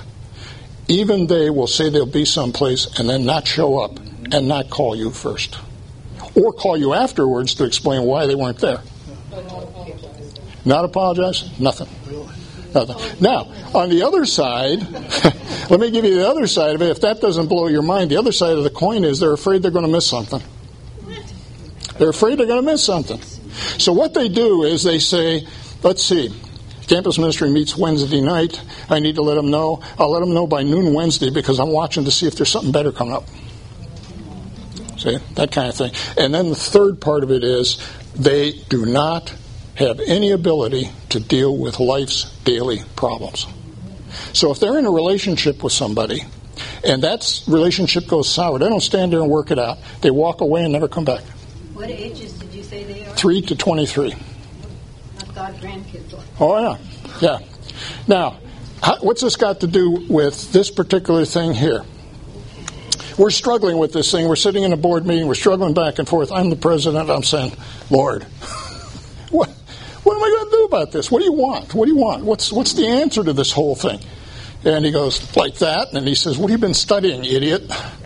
even they will say they'll be someplace and then not show up and not call you first. or call you afterwards to explain why they weren't there. Not apologize? Nothing. Now, on the other side, let me give you the other side of it. If that doesn't blow your mind, the other side of the coin is they're afraid they're going to miss something. They're afraid they're going to miss something. So what they do is they say, let's see, campus ministry meets Wednesday night. I need to let them know. I'll let them know by noon Wednesday because I'm watching to see if there's something better coming up. See, that kind of thing. And then the third part of it is they do not have any ability to deal with life's daily problems. So if they're in a relationship with somebody and that relationship goes sour, they don't stand there and work it out. They walk away and never come back. What ages did you say they are? 3 to 23. I thought grandkids were. Oh, yeah. Yeah. Now, what's this got to do with this particular thing here? We're struggling with this thing. We're sitting in a board meeting. We're struggling back and forth. I'm the president. I'm saying, Lord, what am I going to do about this? What do you want? What do you want? What's the answer to this whole thing? And he goes like that, and he says, what have you been studying, idiot?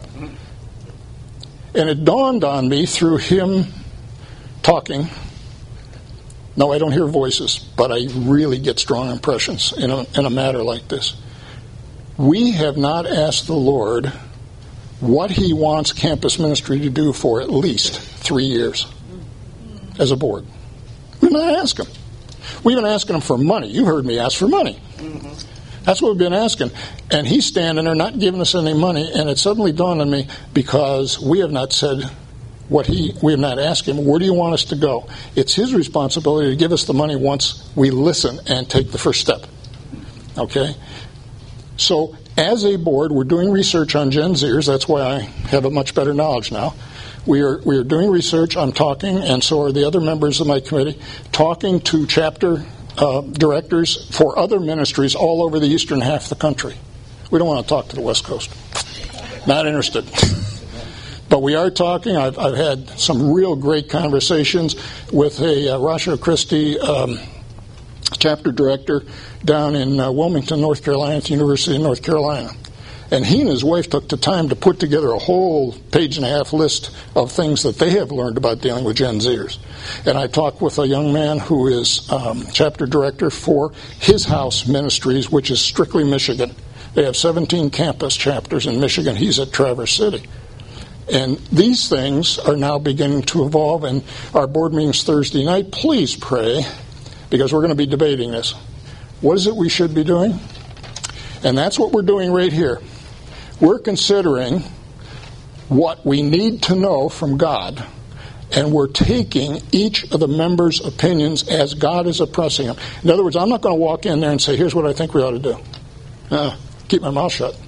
And it dawned on me through him talking. No, I don't hear voices, but I really get strong impressions in a matter like this. We have not asked the Lord what he wants campus ministry to do for at least 3 years as a board. We've not asked him. We've been asking him for money. You heard me ask for money. That's what we've been asking. And he's standing there not giving us any money, and it suddenly dawned on me because we have not said we have not asked him, where do you want us to go? It's his responsibility to give us the money once we listen and take the first step. Okay? So, as a board, we're doing research on Gen Zers. That's why I have a much better knowledge now. We are doing research. I'm talking, and so are the other members of my committee, talking to chapter directors for other ministries all over the eastern half of the country. We don't want to talk to the West Coast. Not interested. But we are talking. I've had some real great conversations with a Ratio Christi chapter director down in Wilmington, North Carolina, at the University of North Carolina. And he and his wife took the time to put together a whole page-and-a-half list of things that they have learned about dealing with Gen Zers. And I talked with a young man who is chapter director for His House Ministries, which is strictly Michigan. They have 17 campus chapters in Michigan. He's at Traverse City. And these things are now beginning to evolve. And our board meeting's Thursday night. Please pray, because we're going to be debating this. What is it we should be doing? And that's what we're doing right here. We're considering what we need to know from God, and we're taking each of the members' opinions as God is impressing them. In other words, I'm not going to walk in there and say, here's what I think we ought to do. Keep my mouth shut.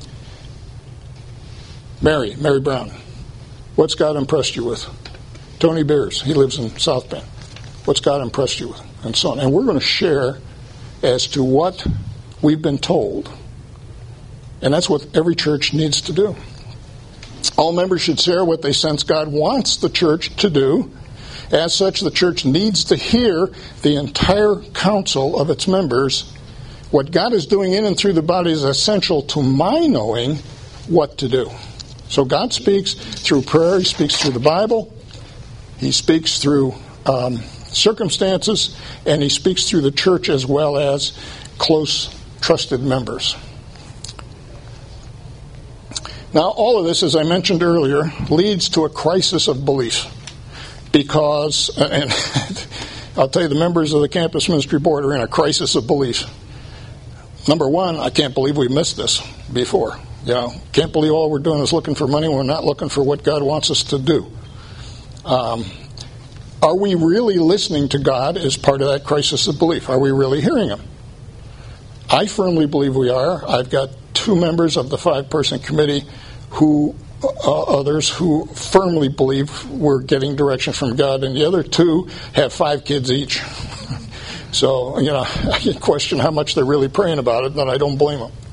Mary Brown, what's God impressed you with? Tony Beers, he lives in South Bend. What's God impressed you with? And so on. And we're going to share as to what we've been told. And that's what every church needs to do. All members should share what they sense God wants the church to do. As such, the church needs to hear the entire counsel of its members. What God is doing in and through the body is essential to my knowing what to do. So God speaks through prayer. He speaks through the Bible. He speaks through circumstances. And he speaks through the church as well as close, trusted members. Now, all of this, as I mentioned earlier, leads to a crisis of belief. Because, and I'll tell you, the members of the Campus Ministry Board are in a crisis of belief. Number one, I can't believe we missed this before. Can't believe all we're doing is looking for money. We're not looking for what God wants us to do. Are we really listening to God as part of that crisis of belief? Are we really hearing Him? I firmly believe we are. I've got 2 members of the 5-person committee others who firmly believe we're getting direction from God, and the other 2 have 5 kids each. So, I can question how much they're really praying about it, but I don't blame them.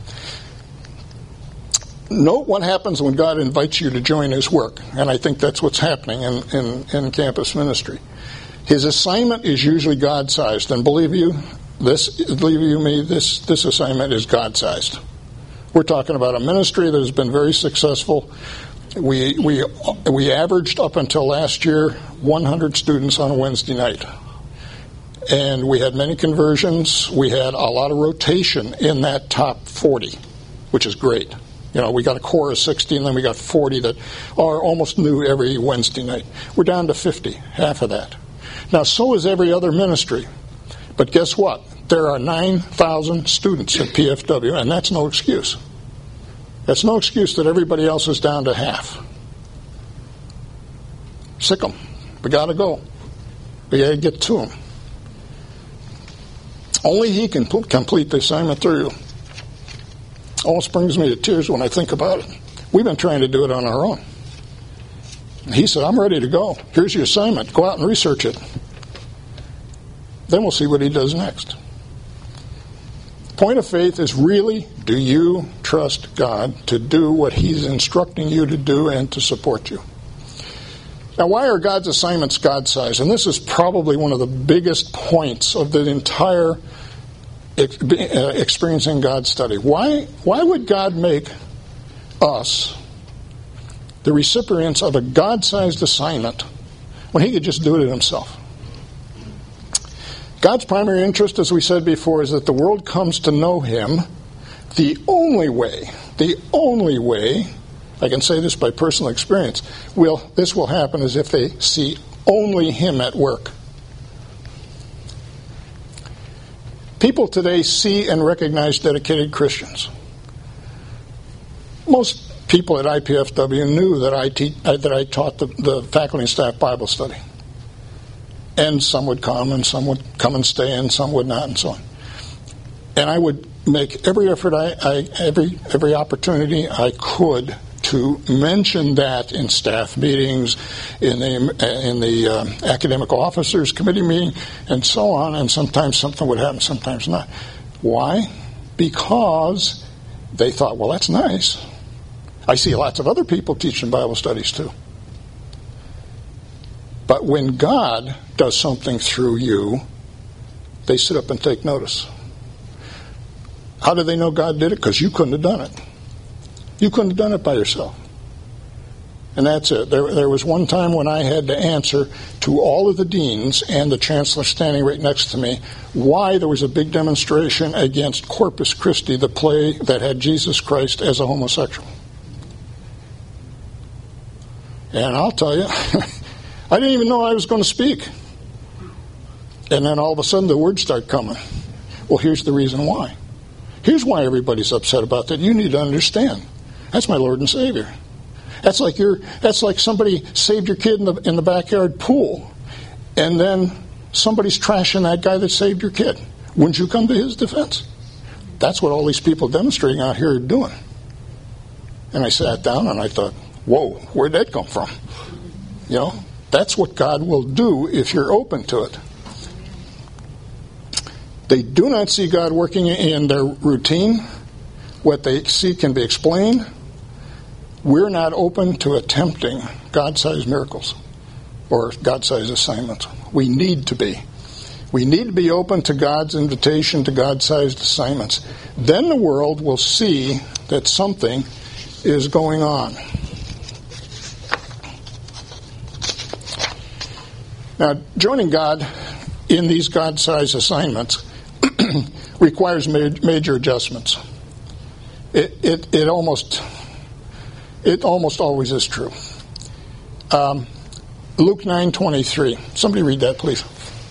Note what happens when God invites you to join His work, and I think that's what's happening in campus ministry. His assignment is usually God-sized, and believe you me, this assignment is God-sized. We're talking about a ministry that has been very successful. We averaged up until last year 100 students on a Wednesday night. And we had many conversions. We had a lot of rotation in that top 40, which is great. We got a core of 60, and then we got 40 that are almost new every Wednesday night. We're down to 50, half of that. Now, so is every other ministry. But guess what? There are 9,000 students at PFW, and that's no excuse. That's no excuse that everybody else is down to half. Sick 'em. We got to go. We got to get to them. Only He can complete the assignment through you. Almost brings me to tears when I think about it. We've been trying to do it on our own. He said, I'm ready to go. Here's your assignment. Go out and research it. Then we'll see what He does next. Point of faith is really, do you trust God to do what He's instructing you to do and to support you? Now, why are God's assignments God-sized? And this is probably one of the biggest points of the entire experiencing God study. Why would God make us the recipients of a God-sized assignment when He could just do it Himself? God's primary interest, as we said before, is that the world comes to know Him. The only way, I can say this by personal experience, this will happen is if they see only Him at work. People today see and recognize dedicated Christians. Most people at IPFW knew that I taught the faculty and staff Bible study. And some would come, and some would come and stay, and some would not, and so on. And I would make every effort, every opportunity I could to mention that in staff meetings, in the academic officers committee meeting, and so on. And sometimes something would happen, sometimes not. Why? Because they thought, well, that's nice. I see lots of other people teaching Bible studies too. But when God does something through you, they sit up and take notice. How do they know God did it? Because you couldn't have done it. You couldn't have done it by yourself. And that's it. There was one time when I had to answer to all of the deans and the chancellor standing right next to me why there was a big demonstration against Corpus Christi, the play that had Jesus Christ as a homosexual. And I'll tell you, I didn't even know I was going to speak. And then all of a sudden the words start coming. Well, here's the reason why. Here's why everybody's upset about that. You need to understand. That's my Lord and Savior. That's like somebody saved your kid in the backyard pool, and then somebody's trashing that guy that saved your kid. Wouldn't you come to his defense? That's what all these people demonstrating out here are doing. And I sat down and I thought, whoa, where'd that come from? That's what God will do if you're open to it. They do not see God working in their routine. What they see can be explained. We're not open to attempting God-sized miracles or God-sized assignments. We need to be. We need to be open to God's invitation to God-sized assignments. Then the world will see that something is going on. Now, joining God in these God-sized assignments requires major adjustments. It almost always is true. Luke 9:23. Somebody read that, please.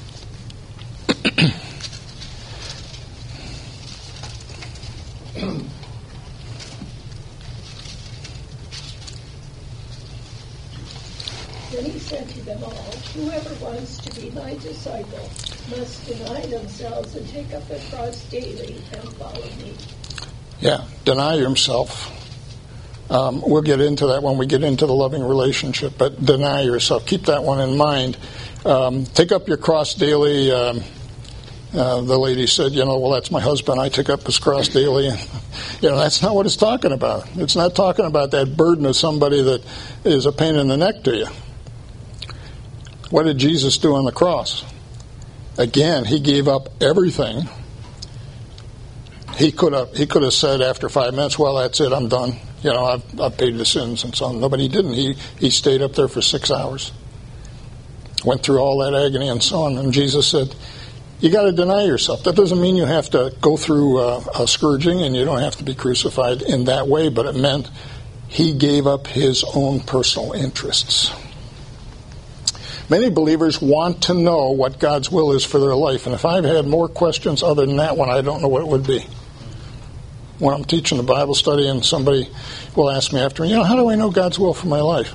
Then he said to them all, whoever wants to be my disciple must deny themselves and take up their cross daily and follow me. Yeah, deny yourself. We'll get into that when we get into the loving relationship, but deny yourself. Keep that one in mind. Take up your cross daily. The lady said, well, that's my husband. I take up his cross daily. That's not what it's talking about. It's not talking about that burden of somebody that is a pain in the neck to you. What did Jesus do on the cross? Again, he gave up everything. He could have said after 5 minutes, well, that's it, I'm done. I've paid the sins and so on. No, but he didn't. He stayed up there for 6 hours. Went through all that agony and so on. And Jesus said, you got to deny yourself. That doesn't mean you have to go through a scourging and you don't have to be crucified in that way, but it meant he gave up his own personal interests. Many believers want to know what God's will is for their life, and if I've had more questions other than that one, I don't know what it would be. When I'm teaching a Bible study and somebody will ask me after, how do I know God's will for my life?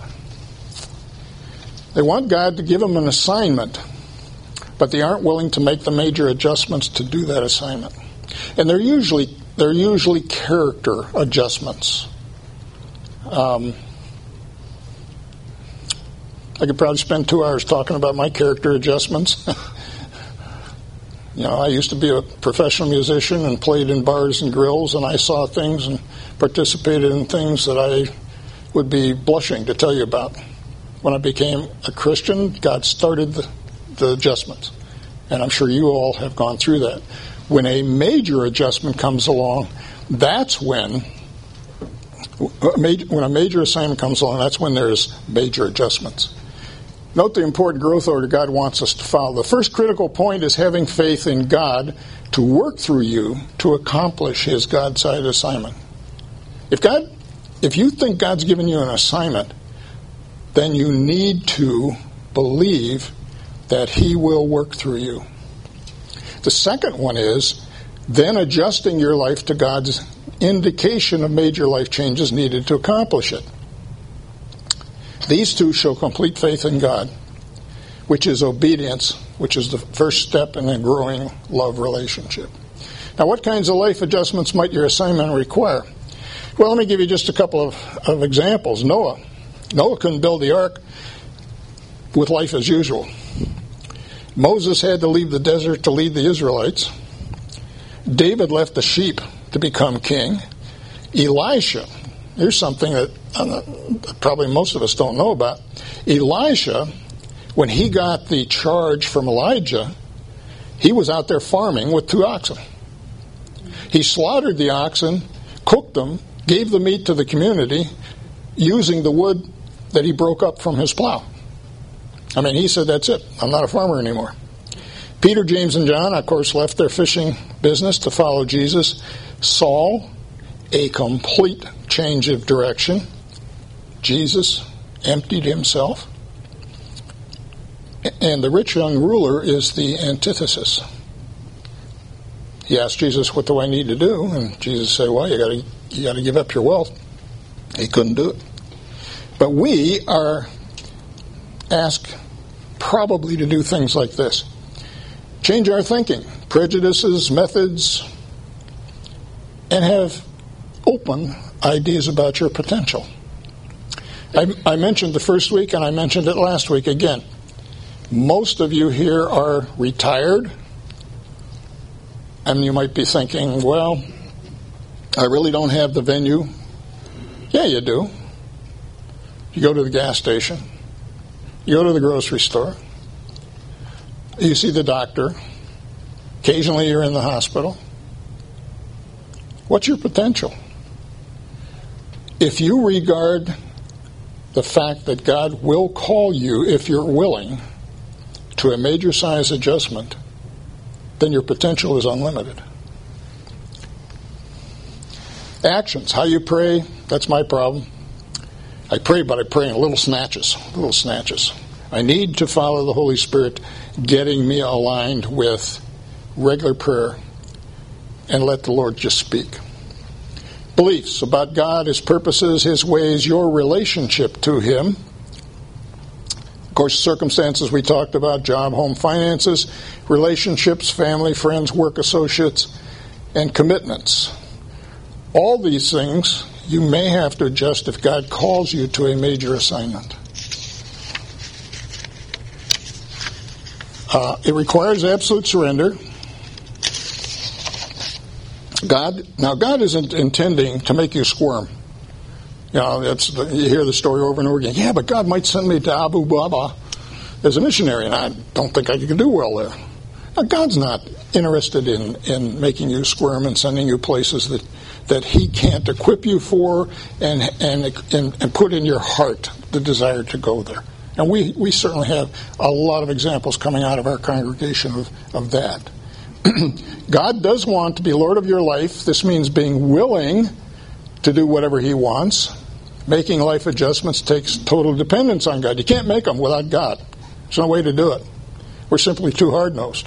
They want God to give them an assignment, but they aren't willing to make the major adjustments to do that assignment. And they're usually character adjustments. I could probably spend 2 hours talking about my character adjustments. I used to be a professional musician and played in bars and grills, and I saw things and participated in things that I would be blushing to tell you about. When I became a Christian, God started the adjustments, and I'm sure you all have gone through that. When a major adjustment comes along, that's when a major assignment comes along, that's when there's major adjustments. Note the important growth order God wants us to follow. The first critical point is having faith in God to work through you to accomplish his God-side assignment. If you think God's given you an assignment, then you need to believe that he will work through you. The second one is then adjusting your life to God's indication of major life changes needed to accomplish it. These two show complete faith in God, which is obedience, which is the first step in a growing love relationship. Now, what kinds of life adjustments might your assignment require? Well, let me give you just a couple of examples. Noah couldn't build the ark with life as usual. Moses had to leave the desert to lead the Israelites. David left the sheep to become king. Elisha, here's something that probably most of us don't know about. Elisha, when he got the charge from Elijah, he was out there farming with 2 oxen. He slaughtered the oxen, cooked them, gave the meat to the community, using the wood that he broke up from his plow. He said, that's it. I'm not a farmer anymore. Peter, James, and John, of course, left their fishing business to follow Jesus. Saul, a complete change of direction. Jesus emptied himself. And the rich young ruler is the antithesis. He asked Jesus, what do I need to do? And Jesus said, well, you got to give up your wealth. He couldn't do it. But we are asked probably to do things like this. Change our thinking, prejudices, methods, and have open ideas about your potential. I mentioned the first week, and I mentioned it last week again. Most of you here are retired, and you might be thinking, well, I really don't have the venue. Yeah, you do. You go to the gas station. You go to the grocery store. You see the doctor. Occasionally you're in the hospital. What's your potential? If you regard the fact that God will call you, if you're willing, to a major size adjustment, then your potential is unlimited. Actions. How you pray, that's my problem. I pray, but I pray in little snatches. I need to follow the Holy Spirit getting me aligned with regular prayer and let the Lord just speak. Beliefs about God, his purposes, his ways, your relationship to him. Of course, circumstances we talked about, job, home, finances, relationships, family, friends, work associates, and commitments. All these things you may have to adjust if God calls you to a major assignment. It requires absolute surrender. God isn't intending to make you squirm. You hear the story over and over again. Yeah, but God might send me to Abu Baba as a missionary, and I don't think I could do well there. Now, God's not interested in making you squirm and sending you places that He can't equip you for and put in your heart the desire to go there. And we certainly have a lot of examples coming out of our congregation of that. God does want to be Lord of your life. This means being willing to do whatever He wants. Making life adjustments takes total dependence on God. You can't make them without God. There's no way to do it. We're simply too hard-nosed.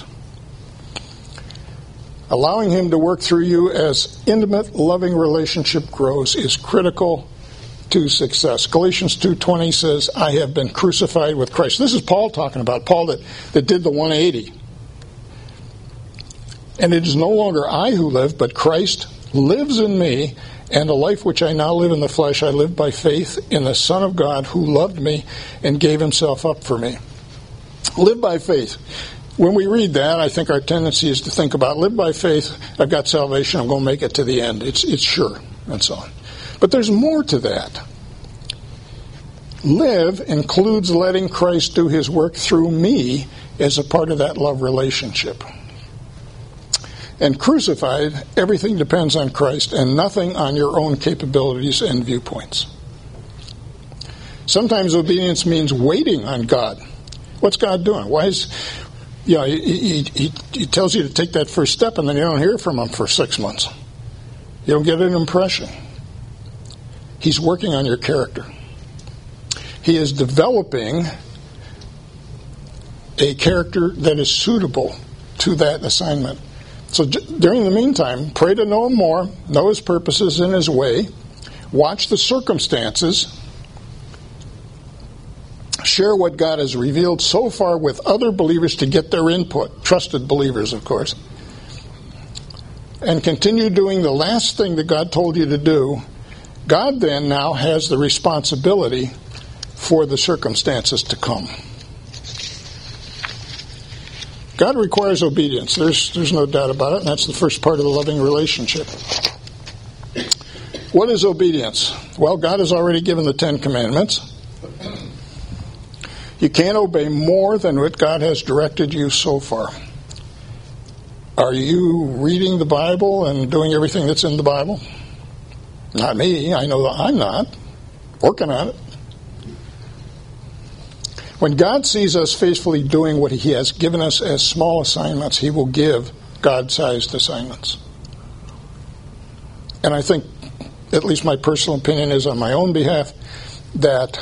Allowing Him to work through you as intimate, loving relationship grows is critical to success. Galatians 2:20 says, I have been crucified with Christ. This is Paul talking about, Paul that did the 180. And it is no longer I who live, but Christ lives in me, and the life which I now live in the flesh, I live by faith in the Son of God who loved me and gave Himself up for me. Live by faith. When we read that, I think our tendency is to think about, live by faith, I've got salvation, I'm going to make it to the end. It's sure, and so on. But there's more to that. Live includes letting Christ do His work through me as a part of that love relationship. And crucified, everything depends on Christ and nothing on your own capabilities and viewpoints. Sometimes obedience means waiting on God. What's God doing? Why is... He tells you to take that first step, and then you don't hear from Him for 6 months. You don't get an impression. He's working on your character. He is developing a character that is suitable to that assignment. So during the meantime, pray to know Him more, know His purposes and His way, watch the circumstances, share what God has revealed so far with other believers to get their input, trusted believers, of course, and continue doing the last thing that God told you to do. God then now has the responsibility for the circumstances to come. God requires obedience. There's no doubt about it, and that's the first part of the loving relationship. What is obedience? Well, God has already given the 10 Commandments. You can't obey more than what God has directed you so far. Are you reading the Bible and doing everything that's in the Bible? Not me. I know that I'm not. Working on it. When God sees us faithfully doing what He has given us as small assignments, He will give God-sized assignments. And I think, at least my personal opinion is on my own behalf, that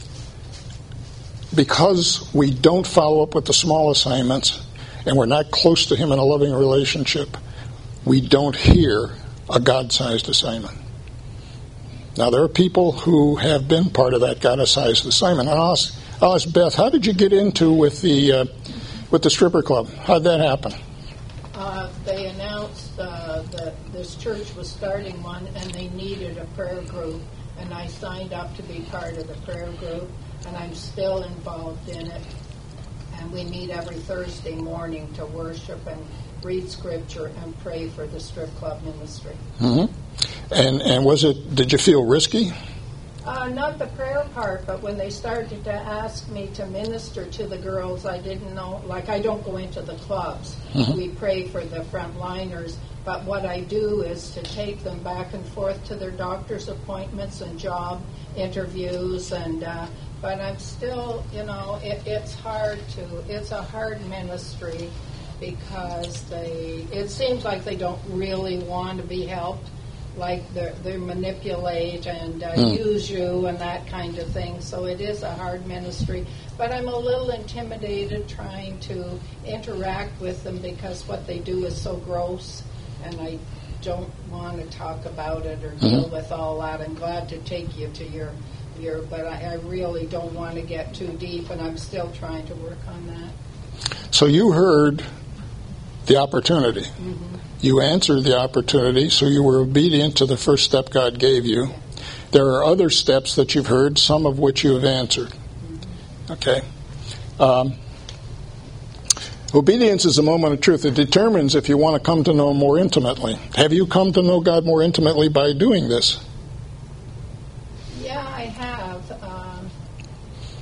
because we don't follow up with the small assignments and we're not close to Him in a loving relationship, we don't hear a God-sized assignment. Now, there are people who have been part of that God-sized assignment. And I'll ask Beth, how did you get into with the stripper club? How did that happen? They announced that this church was starting one and they needed a prayer group, and I signed up to be part of the prayer group, and I'm still involved in it. And we meet every Thursday morning to worship and read scripture and pray for the strip club ministry. Mm-hmm. And did you feel risky? Not the prayer part, but when they started to ask me to minister to the girls, I didn't know, I don't go into the clubs. Mm-hmm. We pray for the frontliners, but what I do is to take them back and forth to their doctor's appointments and job interviews, and but I'm still, it's a hard ministry because it seems like they don't really want to be helped. Like they manipulate and use you and that kind of thing. So it is a hard ministry. But I'm a little intimidated trying to interact with them because what they do is so gross, and I don't want to talk about it or deal with all that. I'm glad to take you to your but I really don't want to get too deep, and I'm still trying to work on that. So you heard the opportunity. Mm-hmm. You answered the opportunity, so you were obedient to the first step God gave you. There are other steps that you've heard, some of which you have answered. Okay. Obedience is a moment of truth. It determines if you want to come to know Him more intimately. Have you come to know God more intimately by doing this? Yeah, I have.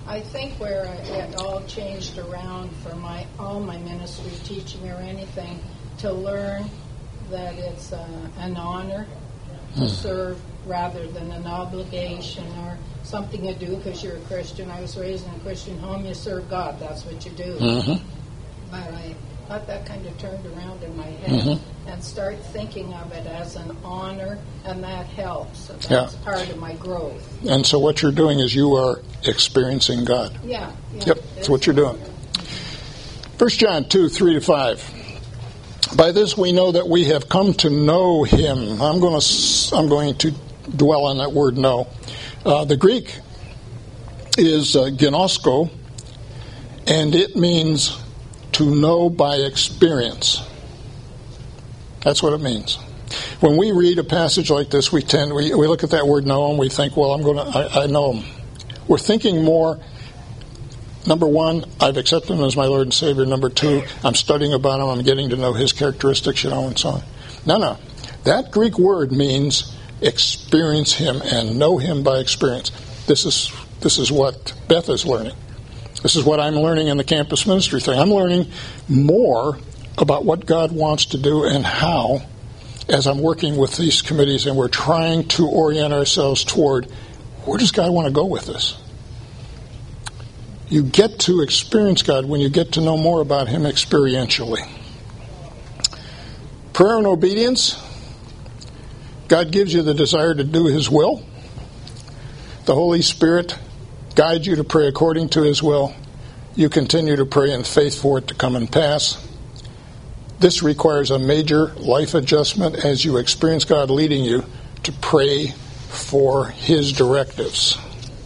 I think where it all changed around for all my ministry teaching or anything, to learn that it's an honor to serve rather than an obligation or something you do because you're a Christian. I was raised in a Christian home. You serve God. That's what you do. But I got that kind of turned around in my head and start thinking of it as an honor, and that helps. So that's part of my growth. And so what you're doing is you are experiencing God. Yeah. Yep, that's what you're doing. 1 John 2, 3-5. By this we know that we have come to know Him. I'm going to dwell on that word know. The Greek is ginosko, and it means to know by experience. That's what it means. When we read a passage like this, we look at that word know and we think, well, I know Him. We're thinking more, number one, I've accepted Him as my Lord and Savior. Number two, I'm studying about Him, I'm getting to know His characteristics, and so on. No. That Greek word means experience Him and know Him by experience. This is what Beth is learning. This is what I'm learning in the campus ministry thing. I'm learning more about what God wants to do and how as I'm working with these committees, and we're trying to orient ourselves toward where does God want to go with this? You get to experience God when you get to know more about Him experientially. Prayer and obedience. God gives you the desire to do His will. The Holy Spirit guides you to pray according to His will. You continue to pray in faith for it to come and pass. This requires a major life adjustment as you experience God leading you to pray for His directives.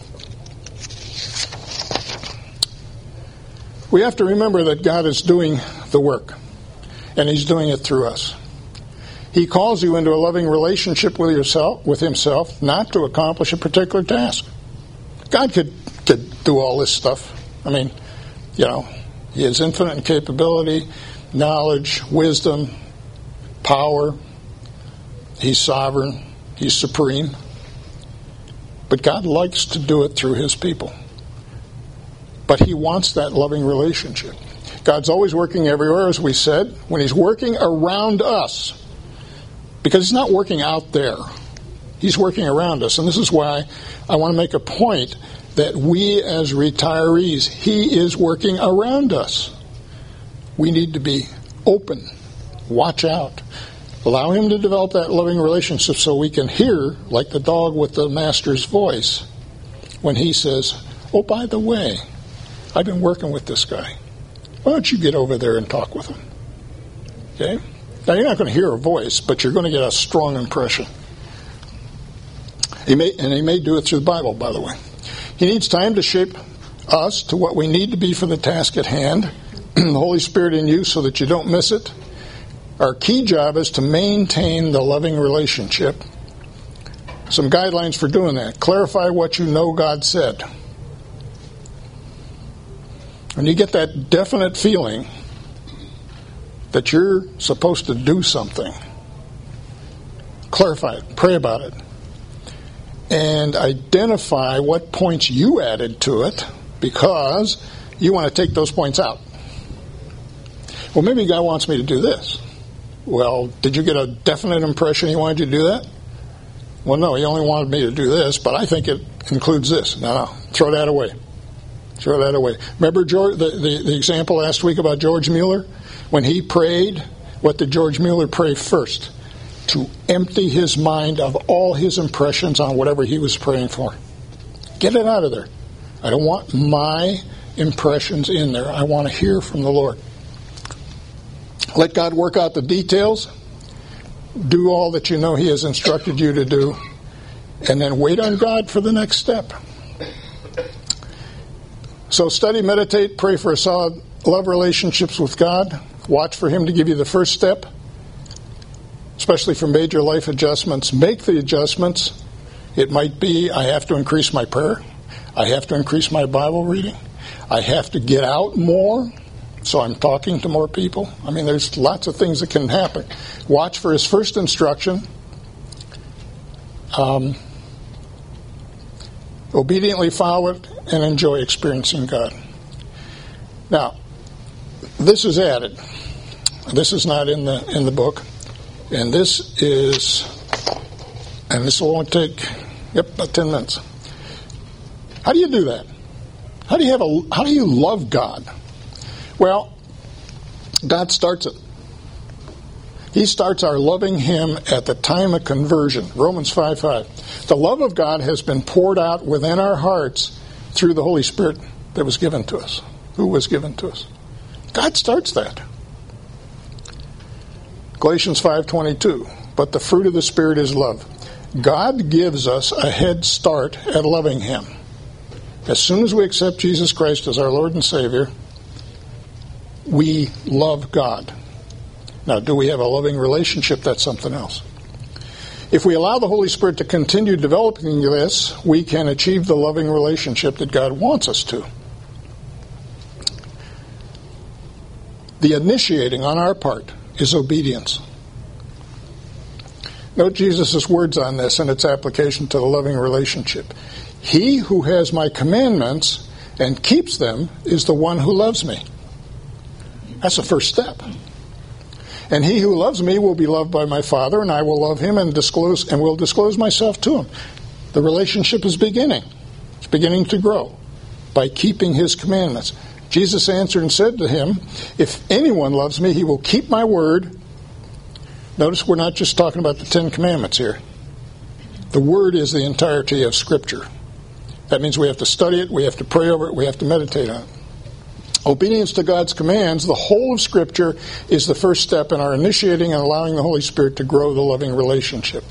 We have to remember that God is doing the work, and He's doing it through us. He calls you into a loving relationship with Himself, not to accomplish a particular task. God could do all this stuff. I mean, He is infinite in capability, knowledge, wisdom, power. He's sovereign. He's supreme. But God likes to do it through His people. But He wants that loving relationship. God's always working everywhere, as we said. When He's working around us, because He's not working out there, He's working around us. And this is why I want to make a point that we as retirees, He is working around us. We need to be open, watch out, allow Him to develop that loving relationship so we can hear, like the dog with the master's voice, when He says, oh, by the way, I've been working with this guy. Why don't you get over there and talk with him? Okay? Now, you're not going to hear a voice, but you're going to get a strong impression. He may do it through the Bible, by the way. He needs time to shape us to what we need to be for the task at hand. The Holy Spirit in you so that you don't miss it. Our key job is to maintain the loving relationship. Some guidelines for doing that. Clarify what you know God said. When you get that definite feeling that you're supposed to do something, clarify it, pray about it, and identify what points you added to it because you want to take those points out. Well, maybe God wants me to do this. Well, did you get a definite impression He wanted you to do that? Well, no, He only wanted me to do this, but I think it includes this. No, throw that away. Throw that away. Remember the example last week about George Mueller? When he prayed, what did George Mueller pray first? To empty his mind of all his impressions on whatever he was praying for. Get it out of there. I don't want my impressions in there. I want to hear from the Lord. Let God work out the details. Do all that you know He has instructed you to do. And then wait on God for the next step. So study, meditate, pray for a solid love relationships with God. Watch for Him to give you the first step, especially for major life adjustments. Make the adjustments. It might be, I have to increase my prayer. I have to increase my Bible reading. I have to get out more, so I'm talking to more people. I mean, there's lots of things that can happen. Watch for His first instruction. Obediently follow it and enjoy experiencing God. Now, this is added. This is not in the book, and this will only take about 10 minutes. How do you do that? How do you love God? Well, God starts it. He starts our loving Him at the time of conversion. Romans 5:5. The love of God has been poured out within our hearts through the Holy Spirit that was given to us. Who was given to us? God starts that. Galatians 5:22. But the fruit of the Spirit is love. God gives us a head start at loving Him. As soon as we accept Jesus Christ as our Lord and Savior, we love God. Now, do we have a loving relationship? That's something else. If we allow the Holy Spirit to continue developing this, we can achieve the loving relationship that God wants us to. The initiating on our part is obedience. Note Jesus' words on this and its application to the loving relationship. He who has my commandments and keeps them is the one who loves me. That's the first step. And he who loves me will be loved by my Father, and I will love him and will disclose myself to him. The relationship is beginning. It's beginning to grow by keeping his commandments. Jesus answered and said to him, if anyone loves me, he will keep my word. Notice we're not just talking about the 10 Commandments here. The Word is the entirety of Scripture. That means we have to study it, we have to pray over it, we have to meditate on it. Obedience to God's commands, the whole of Scripture, is the first step in our initiating and allowing the Holy Spirit to grow the loving relationship.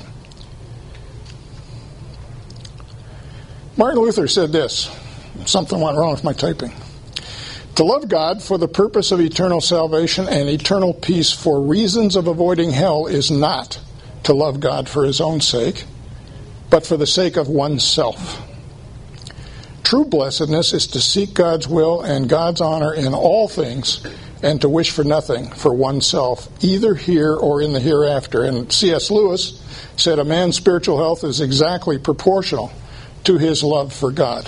Martin Luther said this. Something went wrong with my typing. To love God for the purpose of eternal salvation and eternal peace for reasons of avoiding hell is not to love God for his own sake, but for the sake of oneself. True blessedness is to seek God's will and God's honor in all things and to wish for nothing for oneself, either here or in the hereafter. And C.S. Lewis said a man's spiritual health is exactly proportional to his love for God.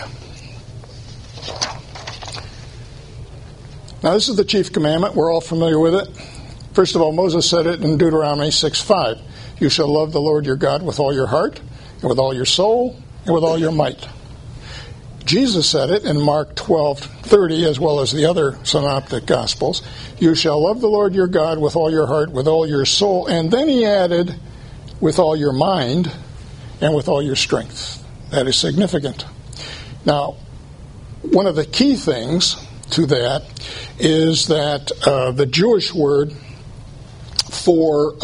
Now, this is the chief commandment. We're all familiar with it. First of all, Moses said it in Deuteronomy 6:5. You shall love the Lord your God with all your heart, and with all your soul, and with all your might. Jesus said it in Mark 12:30, as well as the other synoptic Gospels. You shall love the Lord your God with all your heart, with all your soul. And then he added, with all your mind, and with all your strength. That is significant. Now, one of the key things to that is that the Jewish word for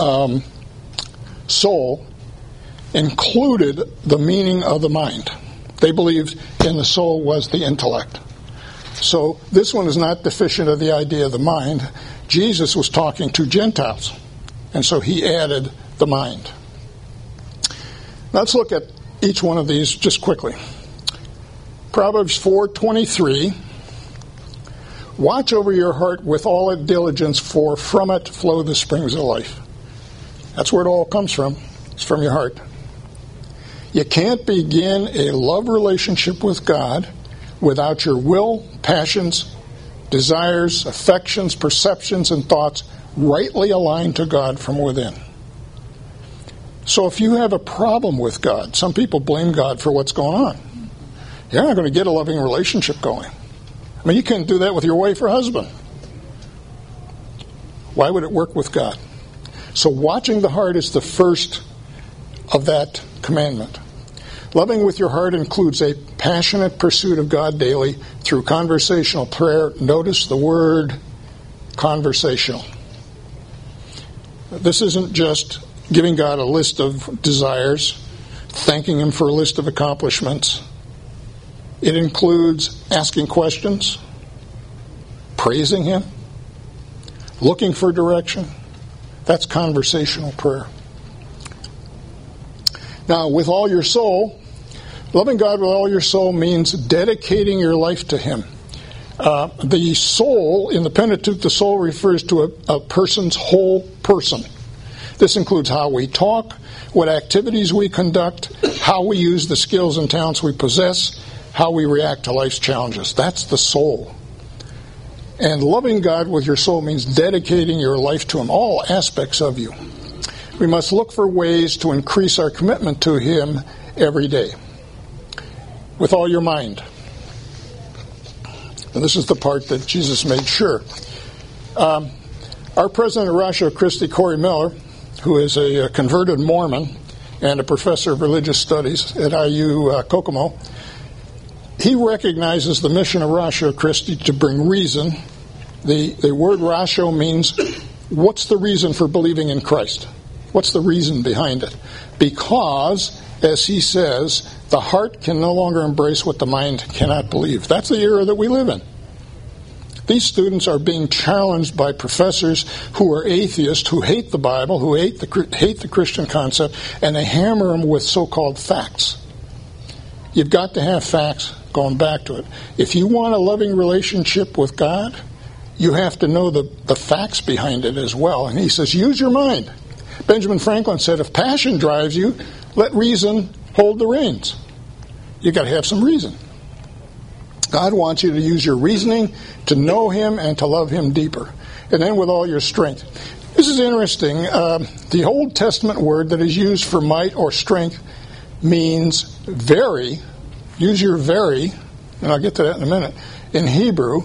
soul included the meaning of the mind. They believed in the soul was the intellect. So this one is not deficient of the idea of the mind. Jesus was talking to Gentiles, and so he added the mind. Now let's look at each one of these just quickly. Proverbs 4:23. Watch over your heart with all diligence, for from it flow the springs of life. That's where it all comes from. It's from your heart. You can't begin a love relationship with God without your will, passions, desires, affections, perceptions, and thoughts rightly aligned to God from within. So if you have a problem with God, some people blame God for what's going on. You're not going to get a loving relationship going. I mean, you can't do that with your wife or husband. Why would it work with God? So watching the heart is the first of that commandment. Loving with your heart includes a passionate pursuit of God daily through conversational prayer. Notice the word conversational. This isn't just giving God a list of desires, thanking Him for a list of accomplishments. It includes asking questions, praising Him, looking for direction. That's conversational prayer. Now, with all your soul, loving God with all your soul means dedicating your life to Him. The soul, in the Pentateuch, the soul refers to a person's whole person. This includes how we talk, what activities we conduct, how we use the skills and talents we possess, how we react to life's challenges. That's the soul. And loving God with your soul means dedicating your life to Him, all aspects of you. We must look for ways to increase our commitment to Him every day. With all your mind. And this is the part that Jesus made sure. Our president of Ratio Christi, Corey Miller, who is a converted Mormon and a professor of religious studies at IU Kokomo, he recognizes the mission of Ratio Christi to bring reason. The word ratio means, what's the reason for believing in Christ? What's the reason behind it? Because, as he says, the heart can no longer embrace what the mind cannot believe. That's the era that we live in. These students are being challenged by professors who are atheists, who hate the Bible, who hate the Christian concept, and they hammer them with so-called facts. You've got to have facts, going back to it. If you want a loving relationship with God, you have to know the facts behind it as well. And he says, use your mind. Benjamin Franklin said, if passion drives you, let reason hold the reins. You've got to have some reason. God wants you to use your reasoning to know Him and to love Him deeper. And then with all your strength. This is interesting. The Old Testament word that is used for might or strength means very. Use your very, and I'll get to that in a minute. In Hebrew,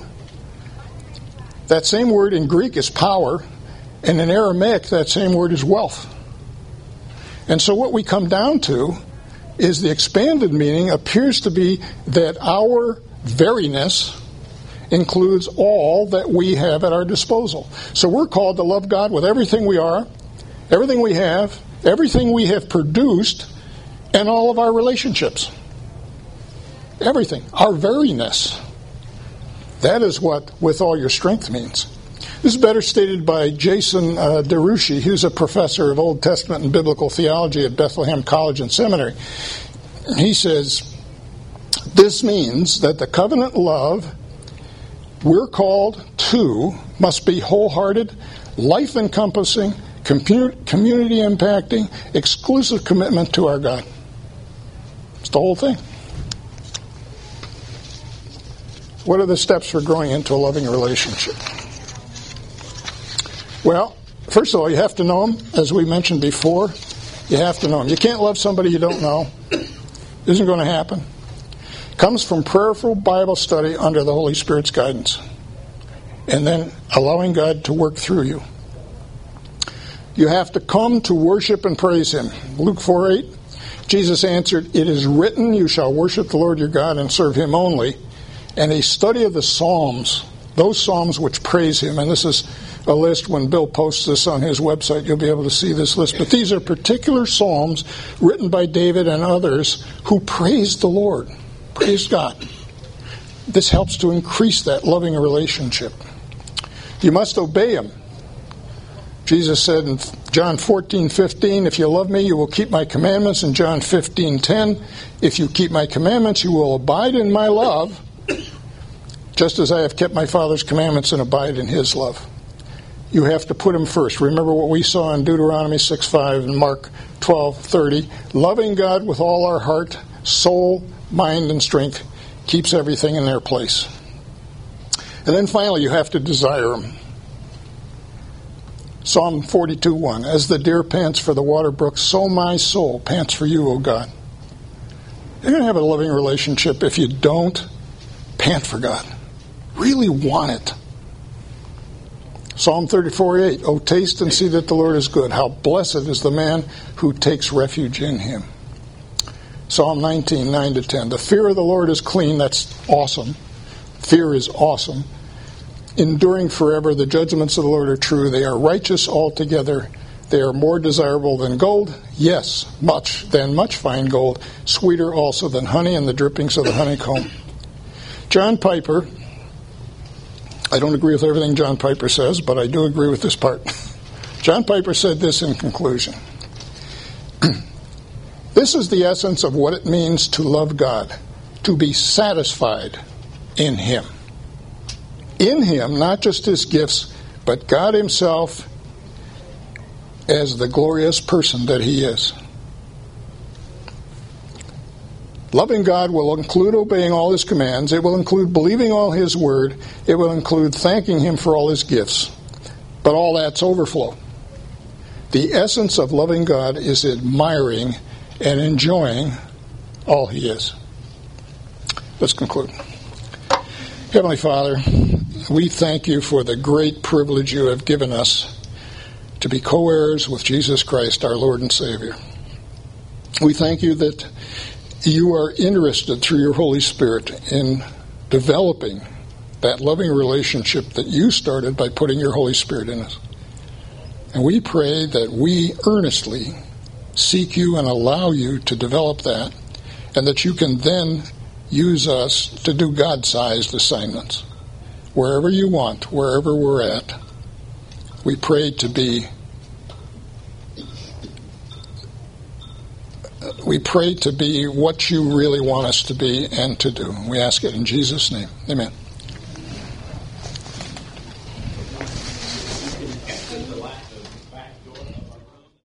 that same word in Greek is power, and in Aramaic, that same word is wealth. And so what we come down to is the expanded meaning appears to be that our veriness includes all that we have at our disposal. So we're called to love God with everything we are, everything we have produced, and all of our relationships. Everything. Our veriness. That is what with all your strength means. This is better stated by Jason DeRushi, who's a professor of Old Testament and Biblical Theology at Bethlehem College and Seminary. He says, this means that the covenant love we're called to must be wholehearted, life-encompassing, community-impacting, exclusive commitment to our God. It's the whole thing. What are the steps for growing into a loving relationship? Well, first of all, you have to know Him. As we mentioned before, you have to know Him. You can't love somebody you don't know. Isn't going to happen. Comes from prayerful Bible study under the Holy Spirit's guidance. And then allowing God to work through you. You have to come to worship and praise Him. Luke 4:8, Jesus answered, it is written, you shall worship the Lord your God and serve Him only. And a study of the Psalms, those Psalms which praise Him, and this is a list, when Bill posts this on his website, you'll be able to see this list. But these are particular Psalms written by David and others who praise the Lord. Praise God. This helps to increase that loving relationship. You must obey Him. Jesus said in John 14:15, if you love me, you will keep my commandments. In John 15:10, if you keep my commandments, you will abide in my love, just as I have kept my Father's commandments and abide in His love. You have to put Him first. Remember what we saw in Deuteronomy 6:5 and Mark 12:30. Loving God with all our heart, soul, mind, and strength keeps everything in their place. And then finally, you have to desire Him. Psalm 42:1. As the deer pants for the water brook, so my soul pants for you, O God. You're going to have a loving relationship if you don't pant for God. Really want it. Psalm 34:8. Oh, taste and see that the Lord is good. How blessed is the man who takes refuge in Him. Psalm 19:9-10. The fear of the Lord is clean. That's awesome. Fear is awesome. Enduring forever. The judgments of the Lord are true. They are righteous altogether. They are more desirable than gold. Yes, much fine gold. Sweeter also than honey and the drippings of the honeycomb. John Piper. I don't agree with everything John Piper says, but I do agree with this part. John Piper said this in conclusion. This is the essence of what it means to love God, to be satisfied in Him. In Him, not just His gifts, but God Himself as the glorious person that He is. Loving God will include obeying all His commands. It will include believing all His word. It will include thanking Him for all His gifts. But all that's overflow. The essence of loving God is admiring and enjoying all He is. Let's conclude. Heavenly Father, we thank You for the great privilege You have given us to be co-heirs with Jesus Christ, our Lord and Savior. We thank You that You are interested through Your Holy Spirit in developing that loving relationship that You started by putting Your Holy Spirit in us. And we pray that we earnestly seek You and allow You to develop that, and that You can then use us to do God-sized assignments. Wherever You want, wherever we're at, we pray to be what You really want us to be and to do. We ask it in Jesus' name. Amen.